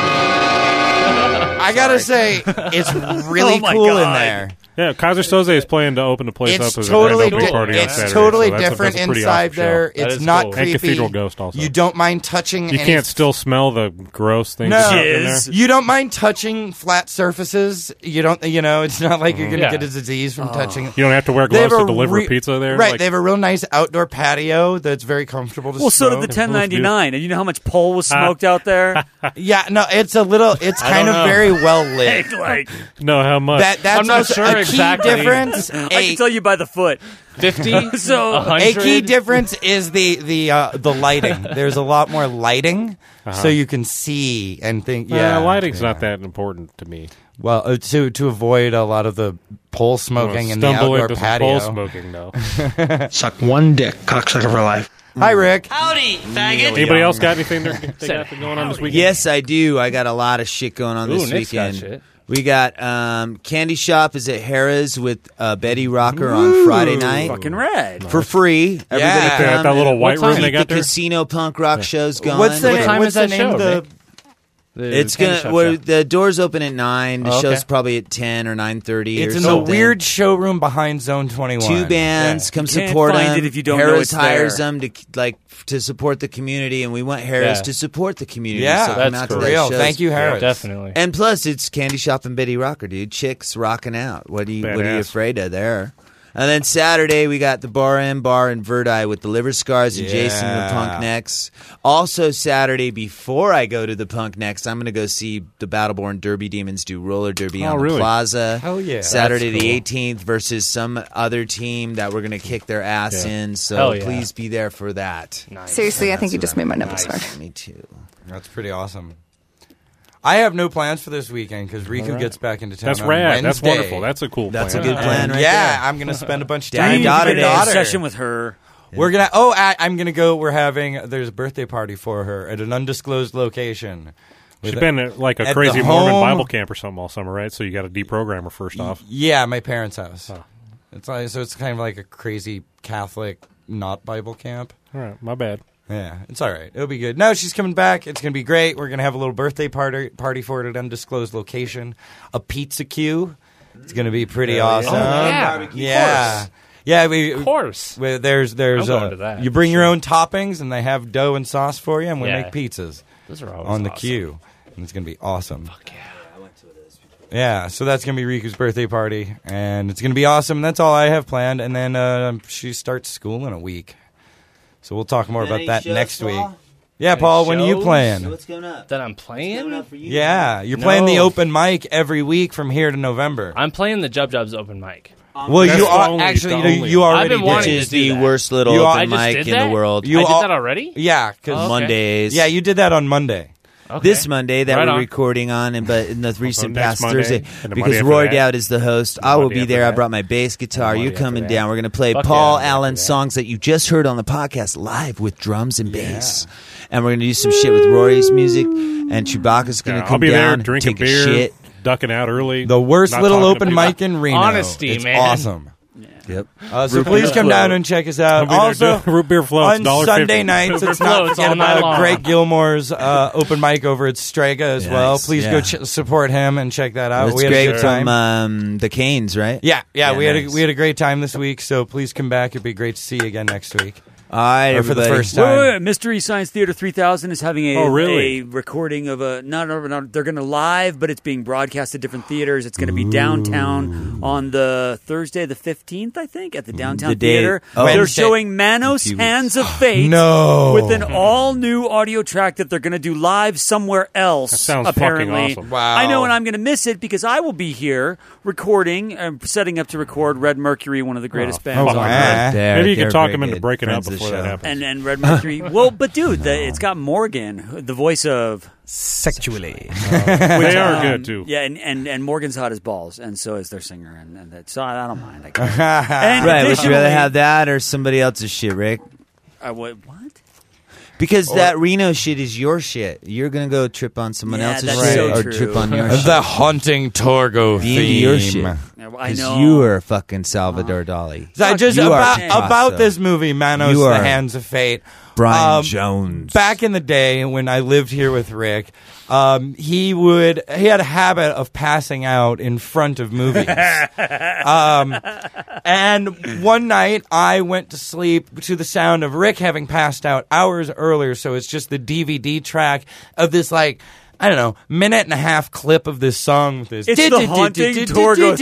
it's really Oh my cool in God. there. yeah, Kaiser Soze is playing to open the place It's up as totally a grand opening party on it's Saturday. totally so that's different that's a pretty inside awesome show. there. That It's is not cool. creepy. And Cathedral Ghost also. You don't mind touching. You can't still smell the gross things No, that are in there. you don't mind touching flat surfaces. You don't. You know, it's not like you're gonna Yeah. get a disease from touching. You don't have to wear They gloves have to a deliver pizza there. Right, Like, they have a real nice outdoor patio that's very comfortable to Well, so smoke. did the 1099. And you know how much pole was smoked out there? Yeah, no, it's a little. It's kind of know. very well lit. Like, know how much. That's I'm not also sure a key exactly. difference. I can tell you by the foot. 50? So, A 100? key difference is the lighting. There's a lot more lighting, so you can see and think. Yeah, lighting's not that important to me. Well, to avoid a lot of the pole smoking and the Stumble outdoor into some patio. pole smoking, though. Suck one dick, cocksucker for life. Hi, Rick. Howdy, faggot. Anybody else got anything they got going on this weekend? Yes, I do. I got a lot of shit going on this Ooh, Nick's got weekend. shit. We got Candy Shop is at Harrah's with Betty Rocker on Friday night fucking red. for free. Everybody Yeah. come At that little and white room keep they got the there? casino punk rock shows going. What's the What time what's is that the name show, of the? Nick? It's Candy gonna. shop's Well, out. the doors open at 9. The Oh, show's okay. probably at 10 or 9:30. It's or in the something. weird showroom behind Zone 21. Two bands come You can't support find them. it if you don't know Harrah's it's hires there. them to support the community, and we want Harrah's Yeah. to support the community. Yeah, so come that's out to cool. those real. shows. Thank you, Harris. Definitely. And plus, it's Candy Shop and Betty Rocker, dude. Chicks rocking out. What are you Badass. afraid of there? And then Saturday, we got the Bar and Bar in Verdi with the Liver Scars and Jason the Yeah. Punk Necks. Also Saturday, before I go to the Punk Necks, I'm going to go see the Battleborn Derby Demons do roller derby on really? the Plaza. Hell yeah. Saturday That's the cool. 18th versus some other team that we're going to kick their ass Yeah. in. So Hell yeah. please be there for that. Seriously, I think you That's just what made my I'm- nipples hard. Me too. That's pretty awesome. I have no plans for this weekend because Riku All right. gets back into town. That's on rad. That's Wednesday. wonderful. That's a cool That's plan. a good plan right Yeah, there. I'm going to spend a bunch of Daddy time daughter with day. your daughter. Session with her. We're gonna. I'm gonna go. There's a birthday party for her at an undisclosed location. She's been at like a at crazy the Mormon home- Bible camp or something all summer, right? So you got to deprogram her first off. Yeah, my parents' house. Oh. It's like so. It's kind of like a crazy Catholic, not Bible camp. All right, my bad. Yeah, it's all right. It'll be good. No, she's coming back. It's going to be great. We're going to have a little birthday party for it at an undisclosed location. A pizza queue. It's going to be pretty awesome. Oh, yeah. Yeah. Yeah, Of course. There's I'm going to that, you bring your own toppings and they have dough and sauce for you, and we Yeah. make pizzas Those are always on the awesome. queue, and it's going to be awesome. Fuck yeah. Yeah, so that's going to be Riku's birthday party, and it's going to be awesome. And that's all I have planned. And then she starts school in a week, so we'll talk more about that next week. Yeah, Paul, when are you playing? What's going up? That I'm playing? For you? Yeah, you're playing the No. open mic every week from here to November. I'm playing the Jub Jubs open mic. Well, That's you the are only- actually the only you one. already I've been did. wanting Which to is do the that. worst little You- open I just mic did in that? the world. You I did all- that already? Yeah, because Okay. Mondays. Yeah, you did that on Monday. Okay. This Monday that Right we're on. recording on, but in the recent next past Monday, Thursday, and the Monday because after Roy that. Dowd is the host. And I will Monday be after there. I that. brought my bass guitar. And You're Monday after coming that. down. We're going to play Fuck Paul yeah, Monday Allen after that. songs that you just heard on the podcast live with drums and bass. And we're going to do some shit with Rory's music, and Chewbacca's going to Yeah, come I'll be there down, drinking take a beer, shit. ducking out early. The worst not little talking to open people. mic in Reno. Honesty, it's man. awesome. Yep. So Root please beer come float. down and check us out. I'll be there Also, doing root beer floats, on $1.50. Sunday nights, Root beer let's not floats forget all night about long. Greg Gilmore's open mic over at Strega as well. Nice, Please yeah. go support him and check that out. That's We had a great good time. from the Canes, right? Yeah, we had nice. we had a great time this week. So please come back. It'd be great to see you again next week. All right, Or for the everybody. first time. Wait. Mystery Science Theater 3000 is having Oh, really? a recording of a not they're going to live, but it's being broadcast at different theaters. It's going to be downtown on the Thursday the 15th, I think, at the downtown The day- theater. oh. They're Wednesday. showing Manos few Hands of Fate No. with an all new audio track that they're going to do live somewhere else. That sounds fucking apparently. awesome. Wow. I know, and I'm going to miss it because I will be here recording, setting up to record Red Mercury, one of the greatest bands fuck on yeah. earth. There, Maybe you they're can talk very him into good. breaking Friends up of the before that show. happens. And Red Mercury. Well, but dude, it's got Morgan, the voice of Sexually. They are good too. yeah, and Morgan's hot as balls, and so is their singer, and that, so I don't mind. I guess. And Right, would you rather additionally- have that or somebody else's shit, Rick? what? Because that Reno shit is your shit. You're going to go trip on someone Yeah, else's that's shit so or true. trip on your The shit. haunting Torgo Be into theme. your shit. Yeah, well, I Because know you are fucking Salvador Dali. So just You are about Picasso. this movie, Manos, You The are Hands of Fate. Brian Jones. Back in the day when I lived here with Rick, he had a habit of passing out in front of movies. And one night I went to sleep to the sound of Rick having passed out hours earlier, so it's just the DVD track of this I don't know, minute and a half clip of this song with this. It's the haunting Torgo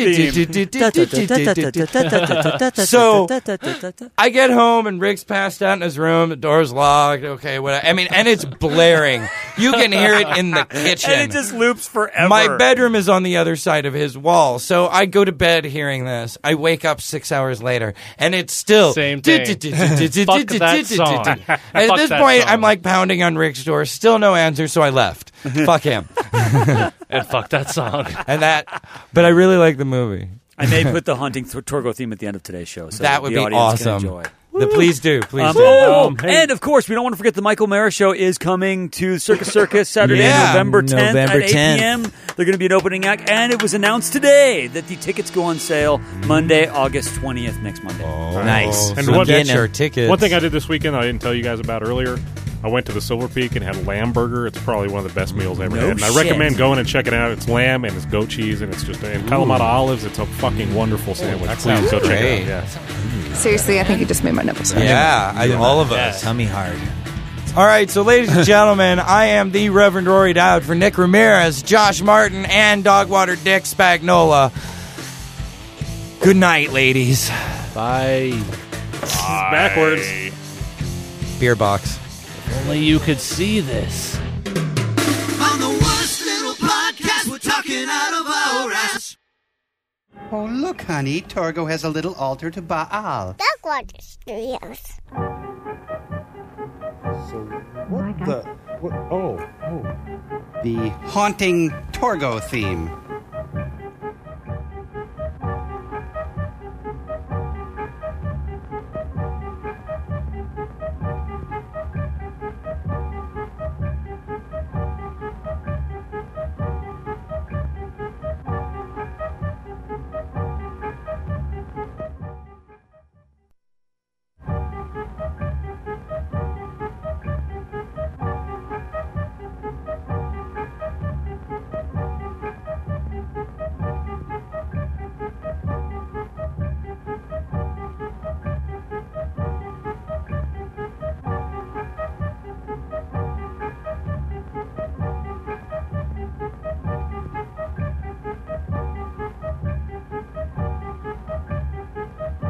theme. So I get home and Rick's passed out in his room. The door's locked. Okay, whatever. I mean, and it's blaring. You can hear it in the kitchen. and it just loops forever. My bedroom is on the other side of his wall, so I go to bed hearing this. I wake up 6 hours later, and it's still Same thing. Fuck that song. And at Fuck this that point, song. I'm like pounding on Rick's door. Still no answer, so I left. Fuck him. And fuck that song. But I really like the movie. I may put the haunting Torgo theme at the end of today's show, so That would the be audience can awesome. enjoy. Please do. Please do. Hey. And of course, we don't want to forget the Michael Mara Show is coming to Circus Circus Saturday, Yeah. November 10th November at 8 10th. p.m. They're going to be an opening act, and it was announced today that the tickets go on sale Monday, August 20th, next Monday. Nice. And So what- get Getting your them. tickets. One thing I did this weekend I didn't tell you guys about earlier. I went to the Silver Peak and had a lamb burger. It's probably one of the best meals I ever No had. And I shit. recommend going and checking it out. It's lamb and it's goat cheese and it's just and Kalamata olives. It's a fucking wonderful sandwich. that Please sounds go check great. it out. Yeah. Seriously, I think you just made my nipples hurt. Yeah, all of us. Tummy hard. All right, so ladies and gentlemen, I am the Reverend Rory Dowd for Nick Ramirez, Josh Martin, and Dogwater Dick Spagnola. Good night, ladies. Bye. Backwards. Beer box. Only you could see this. On the worst little podcast, we're talking out of our ass. Oh, look, honey. Torgo has a little altar to Baal. Dogwater Studios. What the? What? Oh. the haunting Torgo theme.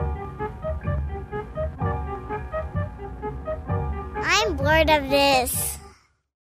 I'm bored of this.